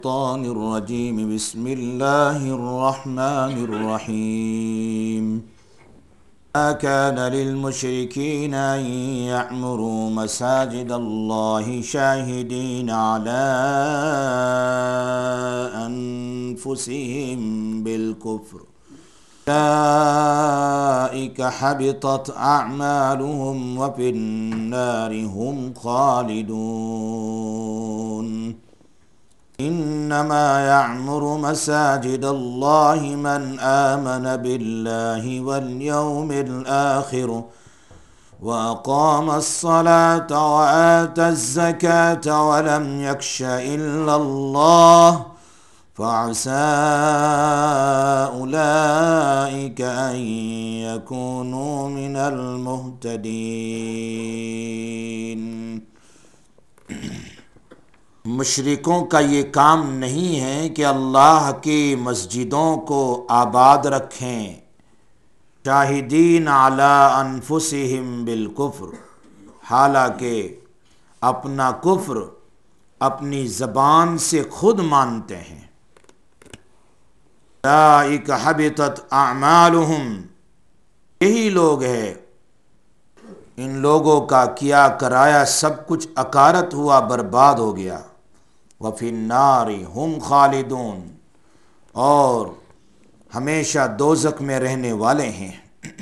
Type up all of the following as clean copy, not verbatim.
الشيطان الرجيم بسم الله الرحمن الرحيم ما كان للمشركين أن يعمروا مساجد الله شاهدين على أنفسهم بالكفر أولئك حبطت أعمالهم وفي النار هم خالدون إنما يعمر مساجد الله من آمن بالله واليوم الآخر وأقام الصلاة وآتى الزكاة ولم يخش إلا الله فعسى أولئك أن يكونوا من المهتدين۔ مشرکوں کا یہ کام نہیں ہے کہ اللہ کی مسجدوں کو آباد رکھیں، شاہدین علی انفسہم بالکفر، حالانکہ اپنا کفر اپنی زبان سے خود مانتے ہیں۔ اولئک حبطت اعمالہم، یہی لوگ ہیں، ان لوگوں کا کیا کرایا سب کچھ اکارت ہوا، برباد ہو گیا۔ وفی النار ہم خالدون، اور ہمیشہ دوزخ میں رہنے والے ہیں۔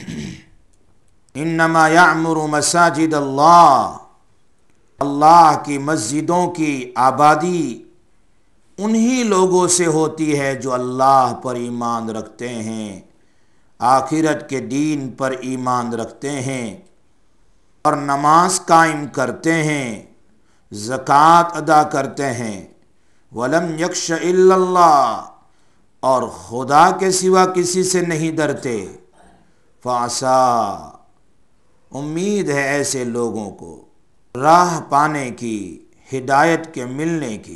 انما یعمر مساجد اللہ، اللہ کی مسجدوں کی آبادی انہی لوگوں سے ہوتی ہے جو اللہ پر ایمان رکھتے ہیں، آخرت کے دین پر ایمان رکھتے ہیں اور نماز قائم کرتے ہیں، زکوٰۃ ادا کرتے ہیں، ولم یخش الا اللہ، اور خدا کے سوا کسی سے نہیں ڈرتے، فعسا، امید ہے ایسے لوگوں کو راہ پانے کی، ہدایت کے ملنے کی۔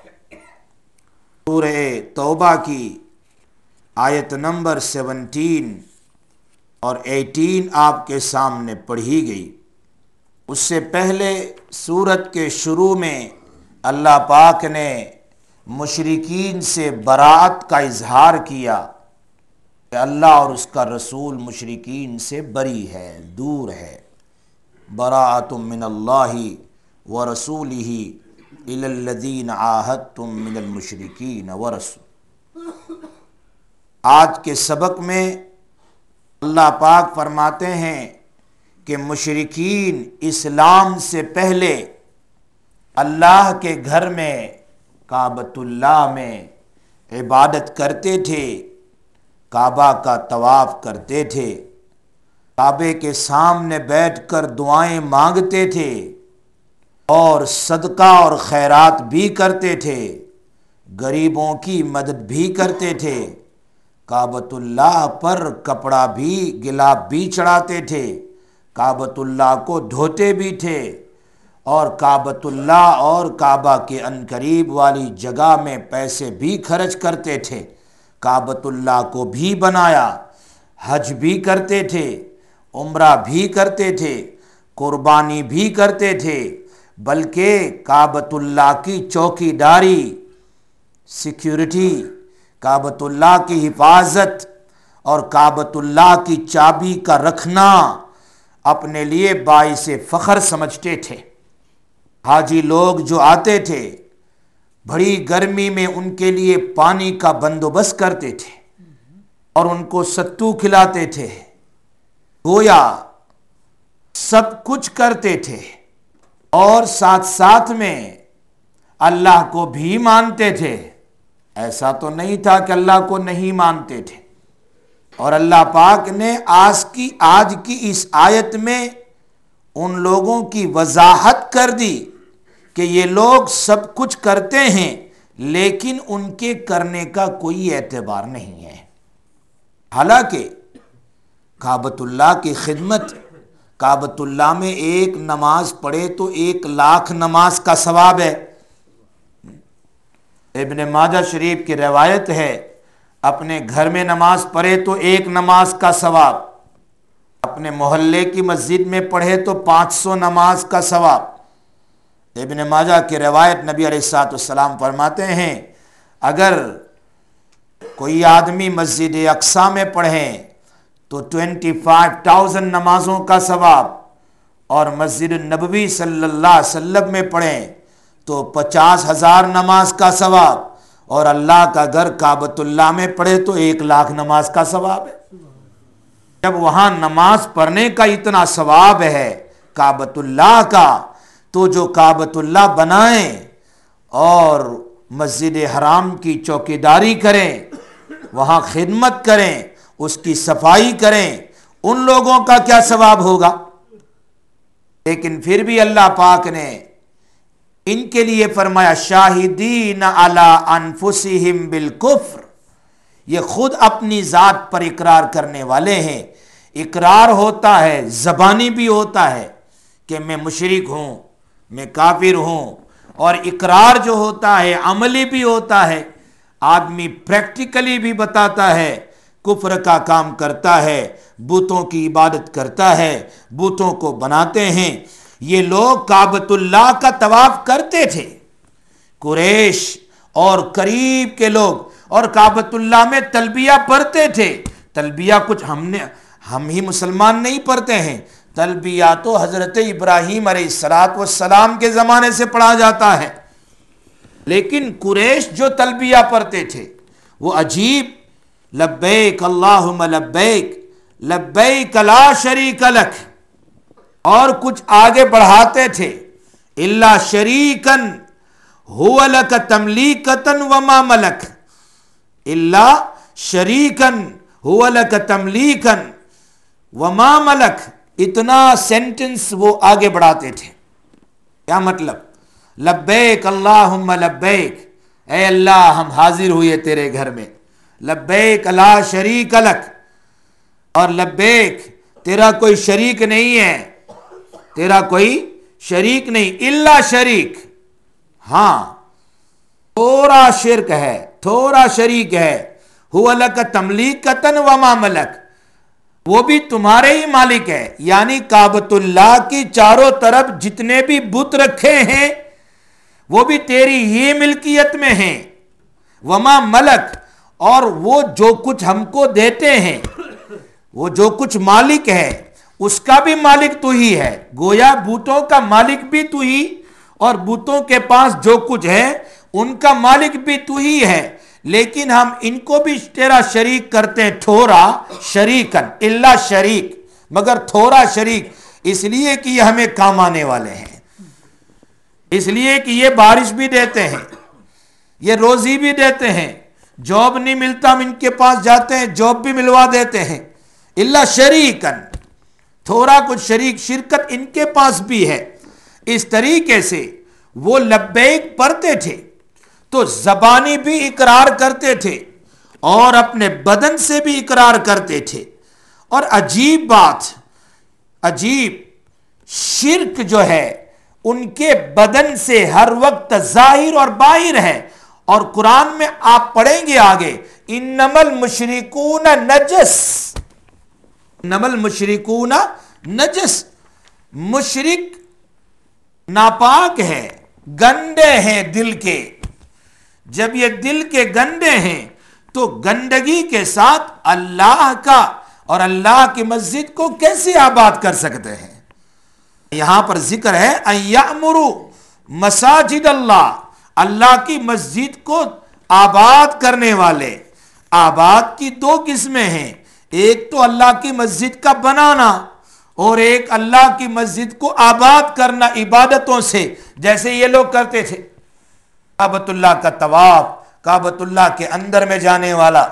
سورہ توبہ کی آیت نمبر 17 اور 18 آپ کے سامنے پڑھی گئی۔ اس سے پہلے سورت کے شروع میں اللہ پاک نے مشرکین سے براءت کا اظہار کیا کہ اللہ اور اس کا رسول مشرکین سے بری ہے، دور ہے۔ براءۃ من اللہ ورسولہ الی الذین عاہدتم من المشرکین ورسول۔ آج کے سبق میں اللہ پاک فرماتے ہیں کہ مشرکین اسلام سے پہلے اللہ کے گھر میں کعبۃ اللہ میں عبادت کرتے تھے، کعبہ کا طواف کرتے تھے، کعبے کے سامنے بیٹھ کر دعائیں مانگتے تھے اور صدقہ اور خیرات بھی کرتے تھے، غریبوں کی مدد بھی کرتے تھے، کعبۃ اللہ پر کپڑا بھی، گلاب بھی چڑھاتے تھے، کعبۃ اللہ کو دھوتے بھی تھے، اور کعبۃ اللہ اور کعبہ کے عنقریب والی جگہ میں پیسے بھی خرچ کرتے تھے، کعبۃ اللہ کو بھی بنایا، حج بھی کرتے تھے، عمرہ بھی کرتے تھے، قربانی بھی کرتے تھے، بلکہ کعبۃ اللہ کی چوکی داری، سیکیورٹی، کعبۃ اللہ کی حفاظت اور کعبۃ اللہ کی چابی کا رکھنا اپنے لیے باعث فخر سمجھتے تھے۔ حاجی لوگ جو آتے تھے بڑی گرمی میں ان کے لیے پانی کا بندوبست کرتے تھے اور ان کو ستو کھلاتے تھے، گویا سب کچھ کرتے تھے، اور ساتھ ساتھ میں اللہ کو بھی مانتے تھے۔ ایسا تو نہیں تھا کہ اللہ کو نہیں مانتے تھے۔ اور اللہ پاک نے آج کی اس آیت میں ان لوگوں کی وضاحت کر دی کہ یہ لوگ سب کچھ کرتے ہیں لیکن ان کے کرنے کا کوئی اعتبار نہیں ہے۔ حالانکہ کعبۃ اللہ کی خدمت، کعبۃ اللہ میں ایک نماز پڑھے تو 1,00,000 نماز کا ثواب ہے۔ ابن ماجہ شریف کی روایت ہے، اپنے گھر میں نماز پڑھے تو 1 نماز کا ثواب، اپنے محلے کی مسجد میں پڑھے تو 500 نماز کا ثواب۔ ابن ماجہ کی روایت، نبی علیہ الصلوۃ والسلام فرماتے ہیں اگر کوئی آدمی مسجد اقصی میں پڑھے تو 25,000 نمازوں کا ثواب، اور مسجد نبوی صلی اللہ علیہ وسلم میں پڑھیں تو 50,000 نماز کا ثواب، اور اللہ کا گھر کعبۃ اللہ میں پڑھے تو 1,00,000 نماز کا ثواب ہے۔ جب وہاں نماز پڑھنے کا اتنا ثواب ہے کعبۃ اللہ کا، تو جو کعبۃ اللہ بنائیں اور مسجد حرام کی چوکیداری کریں، وہاں خدمت کریں، اس کی صفائی کریں، ان لوگوں کا کیا ثواب ہوگا؟ لیکن پھر بھی اللہ پاک نے ان کے لیے فرمایا شاہدین علی انفسہم بالکفر، یہ خود اپنی ذات پر اقرار کرنے والے ہیں۔ اقرار ہوتا ہے، زبانی بھی ہوتا ہے کہ میں مشرک ہوں، میں کافر ہوں، اور اقرار جو ہوتا ہے عملی بھی ہوتا ہے، آدمی پریکٹیکلی بھی بتاتا ہے، کفر کا کام کرتا ہے، بتوں کی عبادت کرتا ہے، بتوں کو بناتے ہیں۔ یہ لوگ کعبۃ اللہ کا طواف کرتے تھے، قریش اور قریب کے لوگ، اور کعبۃ اللہ میں تلبیہ پڑھتے تھے۔ تلبیہ کچھ ہم ہی مسلمان نہیں پڑھتے ہیں، تلبیہ تو حضرت ابراہیم علیہ السلام کے زمانے سے پڑھا جاتا ہے، لیکن قریش جو تلبیہ پڑھتے تھے وہ عجیب، لبیک اللہم لبیک لبیک لا شریک لک، اور کچھ آگے بڑھاتے تھے الا شریکن هو لک تملیکتن وما ملک، الا شریکن هو لک تملیکن وما ملک، اتنا سینٹنس وہ آگے بڑھاتے تھے۔ کیا مطلب؟ لبیک اللہم لبیک، اے اللہ ہم حاضر ہوئے تیرے گھر میں، لبیک لا شریک لک، اور لبیک تیرا کوئی شریک نہیں ہے، تیرا کوئی شریک نہیں، الا شریک، ہاں تھوڑا شرک ہے، تھوڑا شریک ہے، هو لک تملیکتن وما ملک، وہ بھی تمہارے ہی مالک ہے، یعنی کعبۃ اللہ کی چاروں طرف جتنے بھی بت رکھے ہیں وہ بھی تیری ہی ملکیت میں ہیں، وما ملک، اور وہ جو کچھ ہم کو دیتے ہیں، وہ جو کچھ مالک ہے اس کا بھی مالک تو ہی ہے، گویا بتوں کا مالک بھی تو ہی، اور بتوں کے پاس جو کچھ ہے ان کا مالک بھی تو ہی ہے، لیکن ہم ان کو بھی تیرا شریک کرتے ہیں، تھوڑا شریکن الا شریک، مگر تھوڑا شریک، اس لیے کہ یہ ہمیں کام آنے والے ہیں، اس لیے کہ یہ بارش بھی دیتے ہیں، یہ روزی بھی دیتے ہیں، جاب نہیں ملتا ہم ان کے پاس جاتے ہیں، جاب بھی ملوا دیتے ہیں، الا شریکن، تھوڑا کچھ شریک، شرکت ان کے پاس بھی ہے۔ اس طریقے سے وہ لبیک پڑھتے تھے تو زبانی بھی اقرار کرتے تھے اور اپنے بدن سے بھی اقرار کرتے تھے، اور عجیب بات، عجیب، شرک جو ہے ان کے بدن سے ہر وقت ظاہر اور باہر ہے، اور قرآن میں آپ پڑھیں گے آگے انما المشرکون نجس، انما المشرکون نجس، مشرک ناپاک ہے، گندے ہیں دل کے، جب یہ دل کے گندے ہیں تو گندگی کے ساتھ اللہ کا اور اللہ کی مسجد کو کیسے آباد کر سکتے ہیں؟ یہاں پر ذکر ہے ان یأمروا مساجد اللہ، اللہ کی مسجد کو آباد کرنے والے۔ آباد کی دو قسمیں ہیں، ایک تو اللہ کی مسجد کا بنانا، اور ایک اللہ کی مسجد کو آباد کرنا عبادتوں سے، جیسے یہ لوگ کرتے تھے، کعبۃ اللہ کا طواف، کعبۃ اللہ کے اندر میں جانے والا،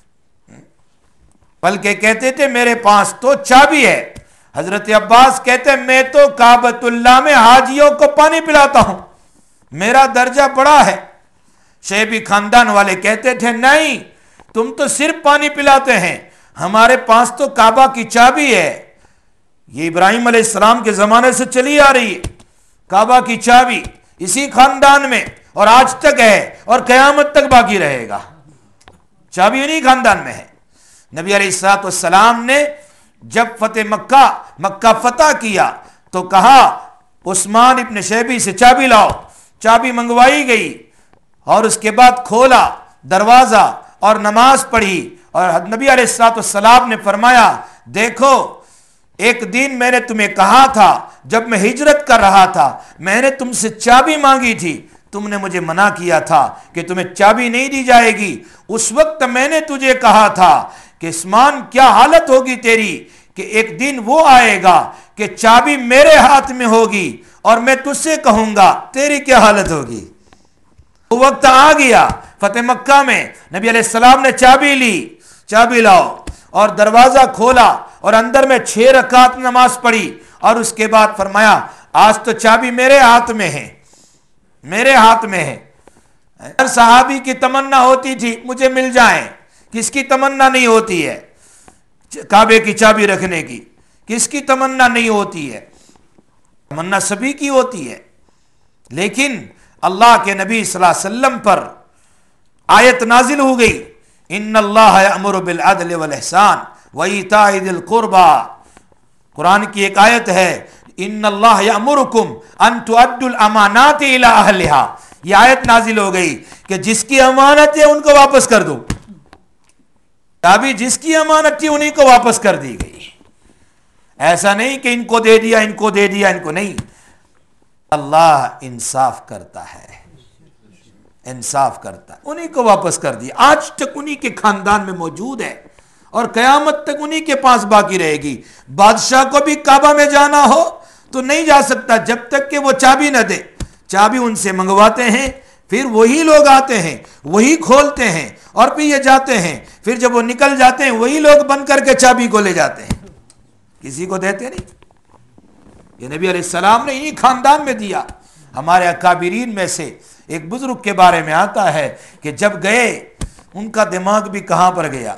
بلکہ کہتے تھے میرے پاس تو چابی ہے۔ حضرت عباس کہتے ہیں میں تو کعبۃ اللہ میں حاجیوں کو پانی پلاتا ہوں، میرا درجہ بڑا ہے۔ شیبی خاندان والے کہتے تھے نہیں، تم تو صرف پانی پلاتے ہیں، ہمارے پاس تو کعبہ کی چابی ہے، یہ ابراہیم علیہ السلام کے زمانے سے چلی آ رہی ہے، کعبہ کی چابی اسی خاندان میں، اور آج تک ہے اور قیامت تک باقی رہے گا، چابی انہی خاندان میں ہے۔ نبی علیہ السلام نے جب مکہ فتح کیا تو کہا عثمان ابن شیبی سے چابی لاؤ، چابی منگوائی گئی، اور اس کے بعد کھولا دروازہ اور نماز پڑھی، اور نبی علیہ الصلوۃ والسلام نے فرمایا دیکھو ایک دن میں نے تمہیں کہا تھا، جب میں ہجرت کر رہا تھا میں نے تم سے چابی مانگی تھی، تم نے مجھے منع کیا تھا کہ تمہیں چابی نہیں دی جائے گی، اس وقت میں نے تجھے کہا تھا کہ عثمان کیا حالت ہوگی تیری کہ ایک دن وہ آئے گا کہ چابی میرے ہاتھ میں ہوگی اور میں تجھ سے کہوں گا تیری کیا حالت ہوگی۔ وہ وقت آ گیا فتح مکہ میں، نبی علیہ السلام نے چابی لی، چابی لاؤ، اور دروازہ کھولا اور اندر میں 6 رکعت نماز پڑھی، اور اس کے بعد فرمایا آج تو چابی میرے ہاتھ میں ہے، میرے ہاتھ میں ہے۔ ہر صحابی کی تمنا ہوتی تھی مجھے مل جائیں، کس کی تمنا نہیں ہوتی ہے کعبے کی چابی رکھنے کی؟ کس کی تمنا نہیں ہوتی ہے؟ تمنا سبھی کی ہوتی ہے، لیکن اللہ کے نبی صلی اللہ علیہ وسلم پر آیت نازل ہو گئی، ان اللہ یأمر بالعدل والاحسان وایتاء ذی القربى، قرآن کی ایک آیت ہے ان اللہ یأمرکم ان تؤدوا الامانات الی اہلہا، یہ آیت نازل ہو گئی کہ جس کی امانت ہے ان کو واپس کر دو، چابی جس کی امانت تھی انہیں کو واپس کر دی گئی۔ ایسا نہیں کہ ان کو دے دیا ان کو دے دیا ان کو نہیں، اللہ انصاف کرتا ہے، انصاف کرتا ہے، انہیں کو واپس کر دیا، آج تک انہیں کے خاندان میں موجود ہے اور قیامت تک انہیں کے پاس باقی رہے گی۔ بادشاہ کو بھی کعبہ میں جانا ہو تو نہیں جا سکتا جب تک کہ وہ چابی نہ دے، چابی ان سے منگواتے ہیں، پھر وہی لوگ آتے ہیں وہی کھولتے ہیں اور پھر یہ جاتے ہیں، پھر جب وہ نکل جاتے ہیں وہی لوگ بن کر کے چابی کو لے جاتے ہیں، کسی کو دیتے نہیں۔ یہ نبی علیہ السلام نے انہی خاندان میں دیا۔ ہمارے اکابرین میں سے ایک بزرگ کے بارے میں آتا ہے کہ جب گئے ان کا دماغ بھی کہاں پر گیا،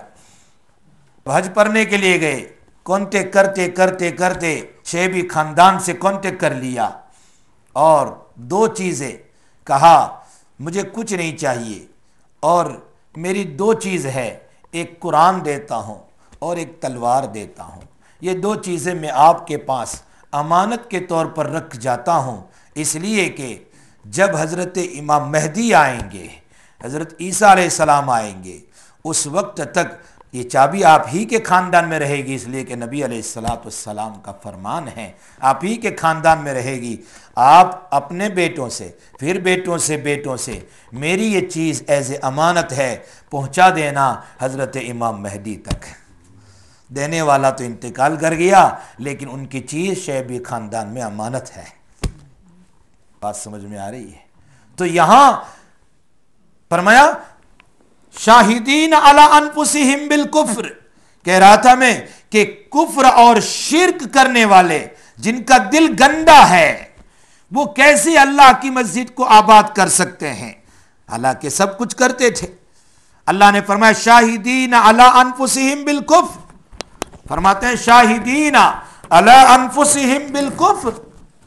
حج پڑھنے کے لیے گئے، کانٹیکٹ کرتے کرتے کرتے شیبی خاندان سے کانٹیکٹ کر لیا، اور 2 چیزیں کہا مجھے کچھ نہیں چاہیے اور میری 2 چیز ہے، ایک قرآن دیتا ہوں اور ایک تلوار دیتا ہوں، یہ 2 چیزیں میں آپ کے پاس امانت کے طور پر رکھ جاتا ہوں، اس لیے کہ جب حضرت امام مہدی آئیں گے، حضرت عیسیٰ علیہ السلام آئیں گے، اس وقت تک یہ چابی آپ ہی کے خاندان میں رہے گی، اس لیے کہ نبی علیہ السلام کا فرمان ہے آپ ہی کے خاندان میں رہے گی، آپ اپنے بیٹوں سے پھر بیٹوں سے بیٹوں سے میری یہ چیز ایز اے امانت ہے پہنچا دینا حضرت امام مہدی تک۔ دینے والا تو انتقال کر گیا لیکن ان کی چیز شیبی خاندان میں امانت ہے۔ بات سمجھ میں آ رہی ہے؟ تو یہاں فرمایا شاہدین علی انفسہم بالکفر، کہہ رہا تھا میں کہ کفر اور شرک کرنے والے جن کا دل گندا ہے وہ کیسے اللہ کی مسجد کو آباد کر سکتے ہیں، حالانکہ سب کچھ کرتے تھے۔ اللہ نے فرمایا شاہدین علی انفسہم بالکفر، فرماتے ہیں شاہدین علی انفسہم بالکفر،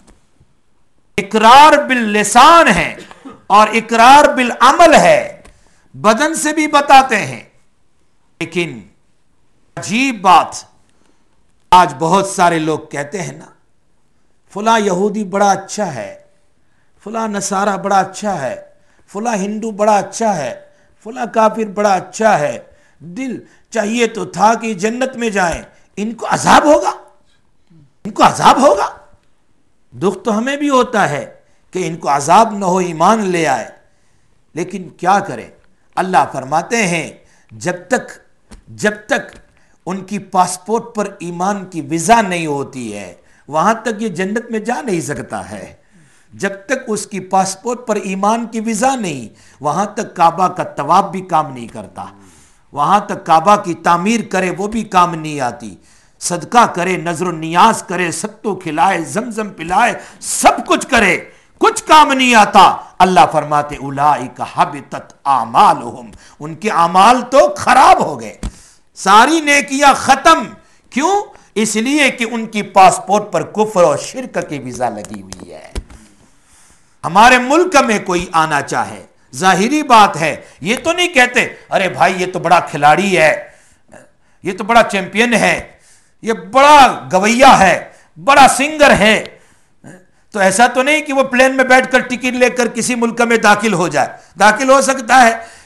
اقرار باللسان ہے اور اقرار بالعمل ہے، بدن سے بھی بتاتے ہیں، لیکن عجیب بات آج بہت سارے لوگ کہتے ہیں نا فلاں یہودی بڑا اچھا ہے، فلاں نصارہ بڑا اچھا ہے، فلاں ہندو بڑا اچھا ہے، فلاں کافر بڑا اچھا ہے، دل چاہیے تو تھا کہ جنت میں جائیں، ان کو عذاب ہوگا، ان کو عذاب ہوگا۔ دکھ تو ہمیں بھی ہوتا ہے کہ ان کو عذاب نہ ہو، ایمان لے آئے، لیکن کیا کریں؟ اللہ فرماتے ہیں جب تک ان کی پاسپورٹ پر ایمان کی ویزا نہیں ہوتی ہے وہاں تک یہ جنت میں جا نہیں سکتا ہے، جب تک اس کی پاسپورٹ پر ایمان کی ویزا نہیں وہاں تک کعبہ کا طواف بھی کام نہیں کرتا، وہاں تک کعبہ کی تعمیر کرے وہ بھی کام نہیں آتی، صدقہ کرے، نظر و نیاز کرے، ستو کھلائے، زمزم پلائے، سب کچھ کرے، کچھ کام نہیں آتا۔ اللہ فرماتے اولئک حبطت اعمالہم، ان کے اعمال تو خراب ہو گئے، ساری نیکیاں ختم۔ کیوں؟ اس لیے کہ ان کی پاسپورٹ پر کفر اور شرک کی ویزا لگی ہوئی ہے۔ ہمارے ملک میں کوئی آنا چاہے، ظاہری بات ہے، یہ تو نہیں کہتے ارے بھائی یہ تو بڑا کھلاڑی ہے، یہ تو بڑا چیمپئن ہے، یہ بڑا گویا ہے، بڑا سنگر ہے، تو ایسا تو نہیں کہ وہ پلین میں بیٹھ کر ٹکٹ لے کر کسی ملک میں داخل ہو جائے، داخل ہو سکتا ہے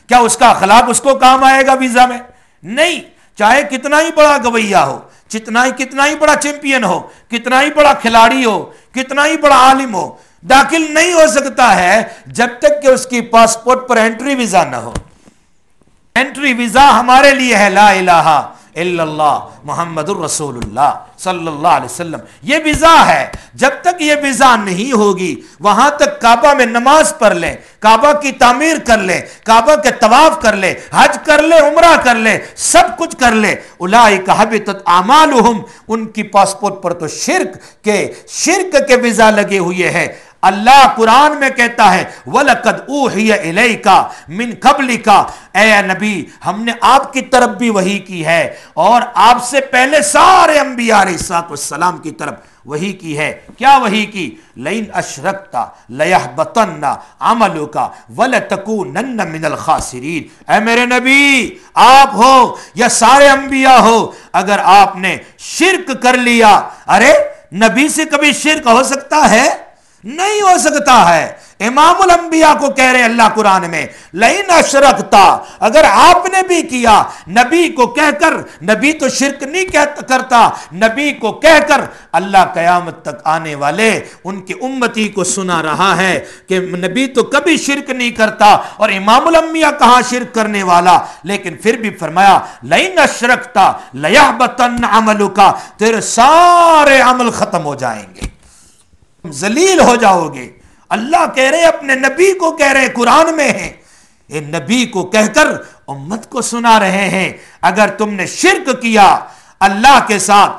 کیا اس کا اخلاق اس کو کام آئے گا ویزا میں؟ نہیں. چاہے کتنا ہی بڑا گویا ہو، کتنا ہی بڑا چیمپئن ہو، کتنا ہی بڑا کھلاڑی ہو، کتنا ہی بڑا عالم ہو، داخل نہیں ہو سکتا ہے جب تک کہ اس کی پاسپورٹ پر انٹری ویزا نہ ہو. انٹری ویزا ہمارے لیے ہے لا الہ الا اللہ محمد الرسول اللہ صلی اللہ علیہ وسلم. یہ ویزا ہے. جب تک یہ ویزا نہیں ہوگی وہاں تک کعبہ میں نماز پڑھ لے، کعبہ کی تعمیر کر لے، کعبہ کے طواف کر لے، حج کر لے، عمرہ کر لے، سب کچھ کر لے، اولئک حبطت اعمالہم، ان کی پاسپورٹ پر تو شرک کے ویزا لگے ہوئے ہیں. اللہ قرآن میں کہتا ہے وَلَقَدْ أُوحِيَ إِلَيْكَ مِنْ قَبْلِكَ، اے نبی ہم نے آپ کی طرف بھی وحی کی ہے اور آپ سے پہلے سارے انبیاء علیہ السلام کی طرف وحی کی ہے. کیا وحی کی؟ لَإِنْ أَشْرَكْتَ لَيَحْبَطَنَّ عَمَلُكَ وَلَتَكُونَنَّ مِنَ الْخَاسِرِينَ. اے میرے نبی آپ ہو یا سارے انبیاء ہو، اگر آپ نے شرک کر لیا، ارے نبی سے کبھی شرک ہو سکتا ہے؟ نہیں ہو سکتا ہے. امام الانبیاء کو کہہ رہے اللہ قرآن میں لئن اشرکتا، اگر آپ نے بھی کیا، نبی کو کہہ کر، نبی تو شرک نہیں کرتا، نبی کو کہہ کر اللہ قیامت تک آنے والے ان کی امتی کو سنا رہا ہے کہ نبی تو کبھی شرک نہیں کرتا اور امام الانبیاء کہاں شرک کرنے والا. لیکن پھر بھی فرمایا لئن اشرکتا لیحبطن عملک، تیرے سارے عمل ختم ہو جائیں گے، ذلیل ہو جاؤ گے. اللہ کہہ رہے اپنے نبی کو کہہ رہے، قرآن میں ہے، یہ نبی کو کہہ کر امت کو سنا رہے ہیں اگر تم نے شرک کیا اللہ کے ساتھ،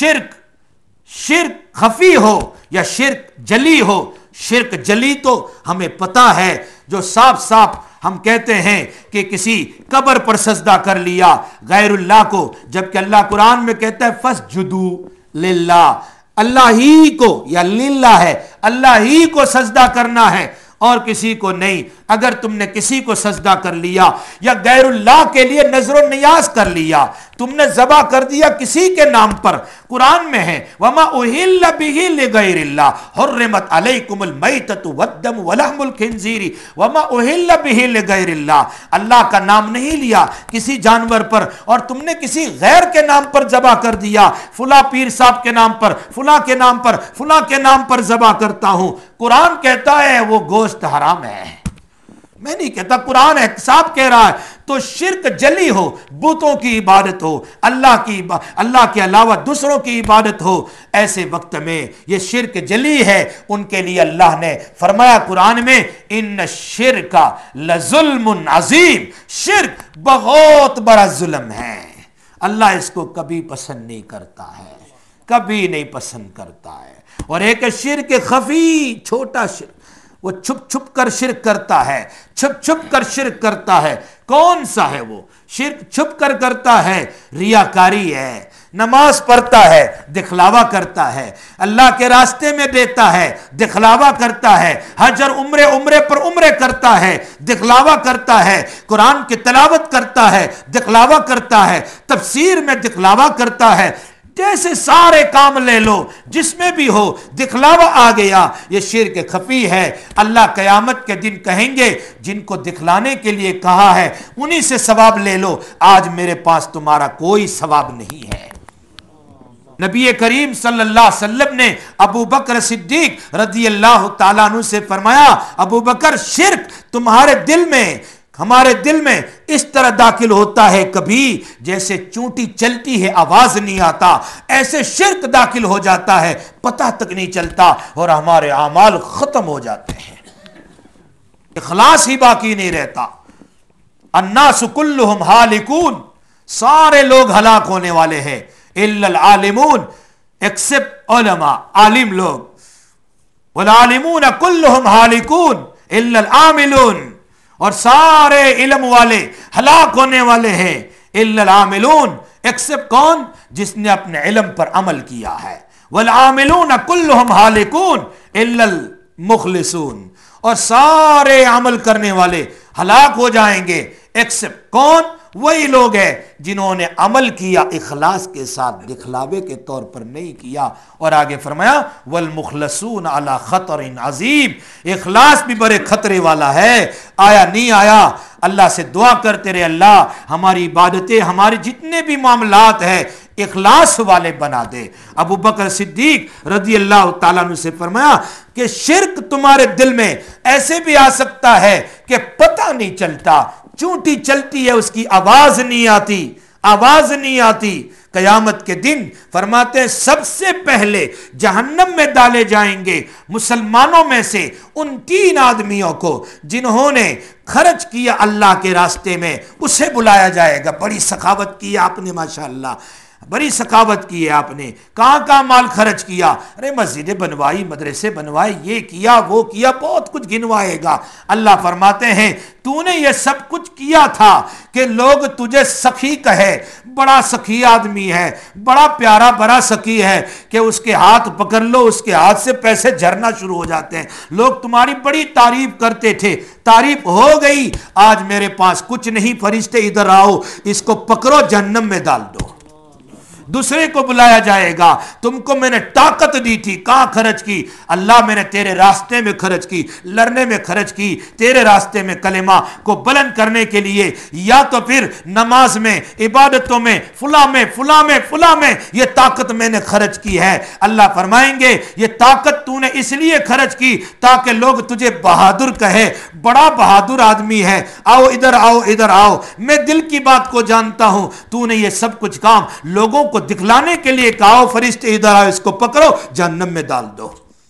شرک خفی ہو یا شرک جلی ہو. شرک جلی تو ہمیں پتا ہے، جو صاف ہم کہتے ہیں کہ کسی قبر پر سجدہ کر لیا غیر اللہ کو، جبکہ اللہ قرآن میں کہتا ہے فَاسْجُدُوا لِلَّهِ، اللہ ہی کو، یا للہ ہے، اللہ ہی کو سجدہ کرنا ہے اور کسی کو نہیں. اگر تم نے کسی کو سجدہ کر لیا یا غیر اللہ کے لیے نظر و نیاز کر لیا، تم نے ذبح کر دیا کسی کے نام پر، قرآن میں ہے وَمَا أُهِلَّ بِهِ لِغَيْرِ اللَّهِ حُرِّمَتْ عَلَيْكُمُ الْمَيْتَةُ وَالدَّمُ وَلَحْمُ الْخِنْزِيرِ وَمَا أُهِلَّ بِهِ لِغَيْرِ اللَّهِ، اللہ کا نام نہیں لیا کسی جانور پر اور تم نے کسی غیر کے نام پر ذبح کر دیا، فلاں پیر صاحب کے نام پر، فلاں کے نام پر، فلاں کے نام پر ذبح کرتا ہوں. قرآن کہتا ہے وہ گوشت حرام ہے، میں نہیں کہتا، قرآن صاحب کہہ رہا ہے. تو شرک جلی ہو، بتوں کی عبادت ہو، اللہ کے علاوہ دوسروں کی عبادت ہو، ایسے وقت میں یہ شرک جلی ہے. ان کے لیے اللہ نے فرمایا قرآن میں ان الشرک لظلم عظیم، شرک بہت بڑا ظلم ہے. اللہ اس کو کبھی پسند نہیں کرتا ہے، کبھی نہیں پسند کرتا ہے. اور ایک شرک خفی، چھوٹا شرک، وہ چھپ کر شرک کرتا ہے، چھپ کر شرک کرتا ہے. کون سا ہے وہ شرک؟ چھپ کر کرتا ہے، ریاکاری ہے. نماز پڑھتا ہے، دکھلاوا کرتا ہے، اللہ کے راستے میں دیتا ہے، دکھلاوا کرتا ہے، حج اور عمرے پر عمرے کرتا ہے، دکھلاوا کرتا ہے، قرآن کی تلاوت کرتا ہے، دکھلاوا کرتا ہے، تفسیر میں دکھلاوا کرتا ہے. جیسے سارے کام لے لو، جس میں بھی ہو دکھلاوا آ گیا، یہ شرک خفی ہے. اللہ قیامت کے دن کہیں گے جن کو دکھلانے کے لیے کہا ہے انہی سے ثواب لے لو، آج میرے پاس تمہارا کوئی ثواب نہیں ہے. نبی کریم صلی اللہ علیہ وسلم نے ابو بکر صدیق رضی اللہ تعالیٰ عنہ سے فرمایا ابو بکر، شرک تمہارے دل میں، ہمارے دل میں اس طرح داخل ہوتا ہے کبھی جیسے چونٹی چلتی ہے آواز نہیں آتا، ایسے شرک داخل ہو جاتا ہے پتہ تک نہیں چلتا اور ہمارے اعمال ختم ہو جاتے ہیں، اخلاص ہی باقی نہیں رہتا. الناس کلہم ہالکون، سارے لوگ ہلاک ہونے والے ہیں، الا العالمون، ایکسپٹ علماء، عالم لوگ. والعالمون کلہم ہالکون الا العاملون، اور سارے علم والے ہلاک ہونے والے ہیں، الا العاملون، ایکسپٹ کون؟ جس نے اپنے علم پر عمل کیا ہے. والعاملون کلہم ہالکون الا المخلصون، اور سارے عمل کرنے والے ہلاک ہو جائیں گے ایکسپٹ کون؟ وہی لوگ ہیں جنہوں نے عمل کیا اخلاص کے ساتھ، دکھلاوے کے طور پر نہیں کیا۔ اور آگے فرمایا والمخلصون علی خطر عظیم، اخلاص بھی بڑے خطرے والا ہے۔ آیا نہیں آیا، اللہ سے دعا کرتے رہے اللہ ہماری عبادتیں، ہمارے جتنے بھی معاملات ہیں اخلاص والے بنا دے۔ ابو بکر صدیق رضی اللہ تعالیٰ عنہ سے فرمایا کہ شرک تمہارے دل میں ایسے بھی آ سکتا ہے کہ پتہ نہیں چلتا، چونٹی چلتی ہے اس کی آواز نہیں آتی، آواز نہیں آتی۔ قیامت کے دن فرماتے ہیں سب سے پہلے جہنم میں ڈالے جائیں گے مسلمانوں میں سے ان 3 آدمیوں کو جنہوں نے خرچ کیا اللہ کے راستے میں، اسے بلایا جائے گا۔ بڑی سخاوت کی آپ نے، ماشاءاللہ بڑی سخاوت کی ہے آپ نے، کہاں کہاں مال خرچ کیا، ارے مسجدیں بنوائی، مدرسے بنوائے، یہ کیا وہ کیا، بہت کچھ گنوائے گا۔ اللہ فرماتے ہیں تو نے یہ سب کچھ کیا تھا کہ لوگ تجھے سخی کہے، بڑا سخی آدمی ہے، بڑا پیارا بڑا سخی ہے کہ اس کے ہاتھ پکڑ لو اس کے ہاتھ سے پیسے جھرنا شروع ہو جاتے ہیں، لوگ تمہاری بڑی تعریف کرتے تھے، تعریف ہو گئی، آج میرے پاس کچھ نہیں، فرشتے ادھر آؤ اس کو پکڑو جہنم میں ڈال دو۔ دوسرے کو بلایا جائے گا، تم کو میں نے طاقت دی تھی، کہاں خرچ کی؟ اللہ میں نے تیرے راستے میں خرچ کی، لڑنے میں خرچ کی، تیرے راستے میں کلمہ کو بلند کرنے کے لیے، یا تو پھر نماز میں، عبادتوں میں، فلاں میں فلاں میں فلاں میں یہ طاقت میں نے خرچ کی ہے۔ اللہ فرمائیں گے یہ طاقت تو نے اس لیے خرچ کی تاکہ لوگ تجھے بہادر کہے، بڑا بہادر آدمی ہے، آؤ ادھر آؤ ادھر آؤ، میں دل کی بات کو جانتا ہوں، تو نے یہ سب کچھ کام لوگوں کو دکھلانے کے لیے کہا، فرشتے ادھر آؤ اس کو پکڑو جہنم میں ڈال دو۔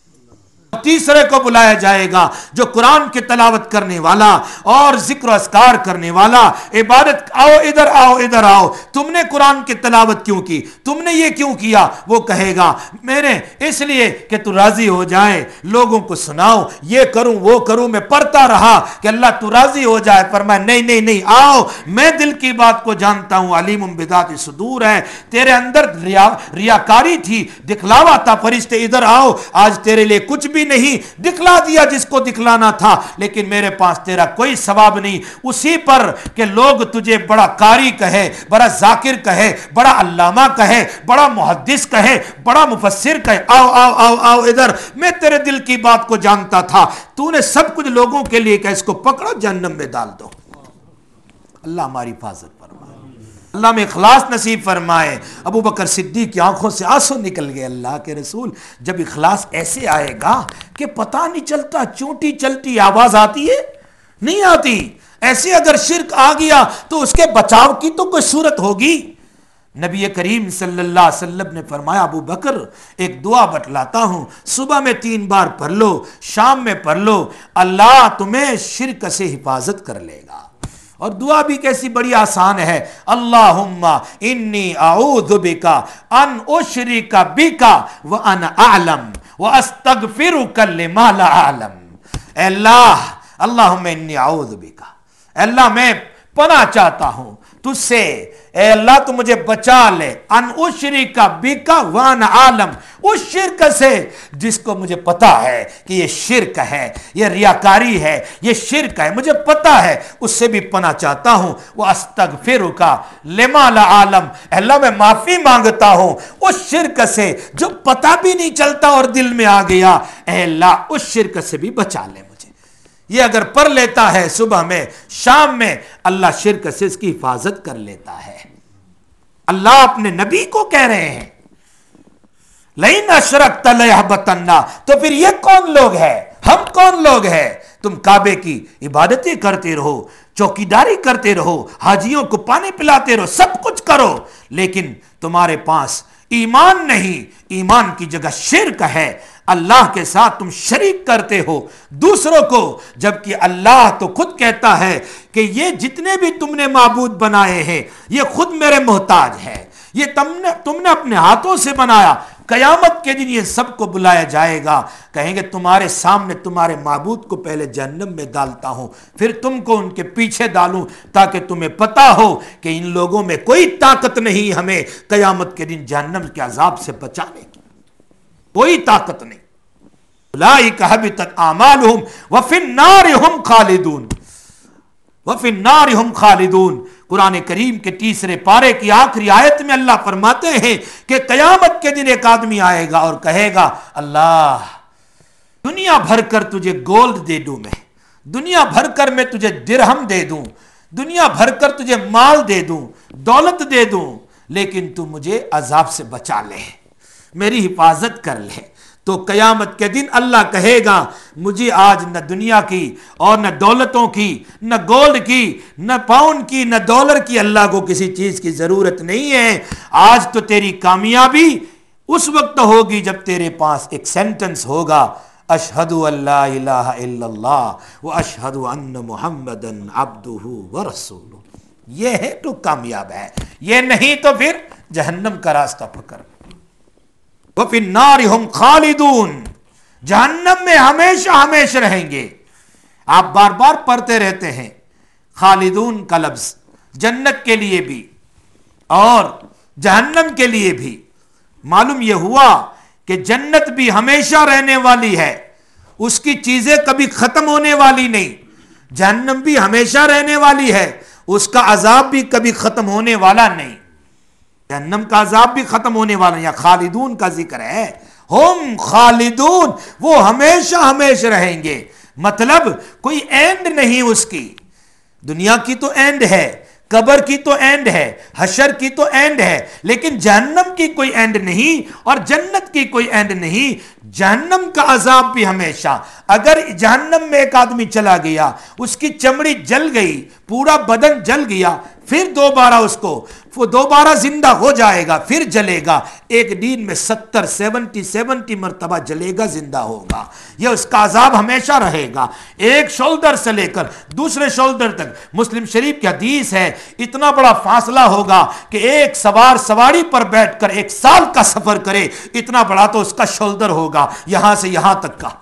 تیسرے کو بلایا جائے گا جو قرآن کی تلاوت کرنے والا اور ذکر و اذکار کرنے والا، عبادت، آؤ ادھر آؤ ادھر آؤ، تم نے قرآن کی تلاوت کیوں کی، تم نے یہ کیوں کیا؟ وہ کہے گا میں نے اس لیے کہ تو راضی ہو جائے، لوگوں کو سناؤ، یہ کروں وہ کروں، میں پڑھتا رہا کہ اللہ تو راضی ہو جائے۔ فرمایا نہیں نہیں نہیں، آؤ میں دل کی بات کو جانتا ہوں، علیم بذات صدور ہے، تیرے اندر ریاکاری تھی، دکھلاوا تھا، فرشتے ادھر آؤ، آج تیرے لیے کچھ بھی نہیں، دکھلا دیا جس کو دکھلانا تھا، لیکن میرے پاس تیرا کوئی ثواب نہیں، اسی پر کہ لوگ تجھے بڑا قاری کہے، بڑا ذاکر کہے، بڑا علامہ کہے، بڑا محدث کہے، بڑا مفسر کہے، آؤ آؤ آؤ آؤ ادھر، میں تیرے دل کی بات کو جانتا تھا، تو نے سب کچھ لوگوں کے لیے کہ اس کو پکڑو جہنم میں ڈال دو۔ اللہ ہماری حفاظت فرمائے، اللہ میں اخلاص نصیب فرمائے۔ ابو بکر صدیق کی آنکھوں سے آنسو نکل گئے۔ اللہ کے رسول جب اخلاص ایسے آئے گا کہ پتہ نہیں چلتا، چونٹی چلتی آواز آتی ہے نہیں آتی، ایسے اگر شرک آ گیا تو اس کے بچاؤ کی تو کوئی صورت ہوگی۔ نبی کریم صلی اللہ علیہ وسلم نے فرمایا ابو بکر ایک دعا بتلاتا ہوں، صبح میں 3 بار پڑھ لو، شام میں پڑھ لو، اللہ تمہیں شرک سے حفاظت کر لے گا۔ اور دعا بھی کیسی بڑی آسان ہے، اللہم انی اعوذ بک ان اشرک بک وانا اعلم واستغفرک لما لا اعلم۔ اے اللہ، اللہم انی اعوذ بک، اے اللہ میں پناہ چاہتا ہوں تجھ سے، اے اللہ تو مجھے بچا لے، ان اشرک بک وانا عالم، اس شرک سے جس کو مجھے پتا ہے کہ یہ شرک ہے، یہ ریاکاری ہے، یہ شرک ہے، مجھے پتا ہے، اس سے بھی پناہ چاہتا ہوں۔ واستغفرک لما لا اعلم، اے اللہ میں معافی مانگتا ہوں اس شرک سے جو پتہ بھی نہیں چلتا اور دل میں آ گیا، اے اللہ اس شرک سے بھی بچا لے مجھے۔ یہ اگر پڑھ لیتا ہے صبح میں شام میں، اللہ شرک سے اس کی حفاظت کر لیتا ہے۔ اللہ اپنے نبی کو کہہ رہے ہیں لئن اشرکت لیحبطن، تو پھر یہ کون لوگ ہیں، ہم کون لوگ ہیں؟ تم کعبے کی عبادتیں کرتے رہو، چوکیداری کرتے رہو، حاجیوں کو پانی پلاتے رہو، سب کچھ کرو، لیکن تمہارے پاس ایمان نہیں، ایمان کی جگہ شرک ہے، اللہ کے ساتھ تم شریک کرتے ہو دوسروں کو، جبکہ اللہ تو خود کہتا ہے کہ یہ جتنے بھی تم نے معبود بنائے ہیں یہ خود میرے محتاج ہے، یہ تم نے اپنے ہاتھوں سے بنایا۔ قیامت کے دن یہ سب کو بلایا جائے گا، کہیں گے تمہارے سامنے تمہارے معبود کو پہلے جہنم میں ڈالتا ہوں، پھر تم کو ان کے پیچھے ڈالوں، تاکہ تمہیں پتا ہو کہ ان لوگوں میں کوئی طاقت نہیں ہمیں قیامت کے دن جہنم کے عذاب سے بچانے کی، کوئی طاقت نہیں۔ اولئک حبطت اعمالهم وفی النار هم خالدون۔ وفی النار ہم خالدون۔ قرآن کریم کے تیسرے پارے کی آخری آیت میں اللہ فرماتے ہیں کہ قیامت کے دن ایک آدمی آئے گا اور کہے گا اللہ دنیا بھر کر تجھے گولڈ دے دوں، میں دنیا بھر کر میں تجھے درہم دے دوں، دنیا بھر کر تجھے مال دے دوں، دولت دے دوں، لیکن تو مجھے عذاب سے بچا لے، میری حفاظت کر لے۔ تو قیامت کے دن اللہ کہے گا مجھے آج نہ دنیا کی اور نہ دولتوں کی، نہ گولڈ کی، نہ پاؤنڈ کی، نہ ڈالر کی، اللہ کو کسی چیز کی ضرورت نہیں ہے۔ آج تو تیری کامیابی اس وقت ہوگی جب تیرے پاس ایک سینٹنس ہوگا، اشہد ان لا الہ الا اللہ واشہد ان محمدن عبدہ ورسولہ۔ یہ ہے تو کامیاب ہے، یہ نہیں تو پھر جہنم کا راستہ پکڑ۔ وفی النار ہم خالدون، جہنم میں ہمیشہ ہمیشہ رہیں گے۔ آپ بار بار پڑھتے رہتے ہیں خالدون کا لفظ، جنت کے لیے بھی اور جہنم کے لیے بھی۔ معلوم یہ ہوا کہ جنت بھی ہمیشہ رہنے والی ہے، اس کی چیزیں کبھی ختم ہونے والی نہیں۔ جہنم بھی ہمیشہ رہنے والی ہے، اس کا عذاب بھی کبھی ختم ہونے والا نہیں۔ جہنم کا عذاب بھی ختم ہونے والا نہیں۔ خالدون کا ذکر ہے، ہم خالدون، وہ ہمیشہ ہمیشہ رہیں گے، مطلب کوئی اینڈ نہیں اس کی۔ دنیا کی تو اینڈ ہے، قبر کی تو اینڈ ہے، حشر کی تو اینڈ ہے، لیکن جہنم کی کوئی اینڈ نہیں اور جنت کی کوئی اینڈ نہیں۔ جہنم کا عذاب بھی ہمیشہ، اگر جہنم میں ایک آدمی چلا گیا، اس کی چمڑی جل گئی، پورا بدن جل گیا، پھر دوبارہ اس کو وہ دوبارہ زندہ ہو جائے گا، پھر جلے گا، ایک دن میں 70 مرتبہ جلے گا، زندہ ہوگا۔ یہ اس کا عذاب ہمیشہ رہے گا، ایک شولڈر سے لے کر دوسرے شولڈر تک۔ مسلم شریف کی حدیث ہے، اتنا بڑا فاصلہ ہوگا کہ ایک سوار سواری پر بیٹھ کر 1 سال کا سفر کرے، اتنا بڑا تو اس کا شولڈر ہوگا، یہاں سے یہاں تک کا۔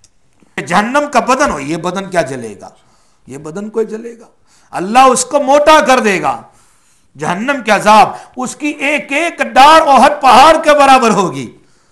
جہنم کا بدن ہو، یہ بدن کیا جلے گا؟ یہ بدن کوئی جلے گا؟ اللہ اس کو موٹا کر دے گا۔ جہنم کے عذاب اس کی ایک ایک ڈار احد پہاڑ کے برابر ہوگی۔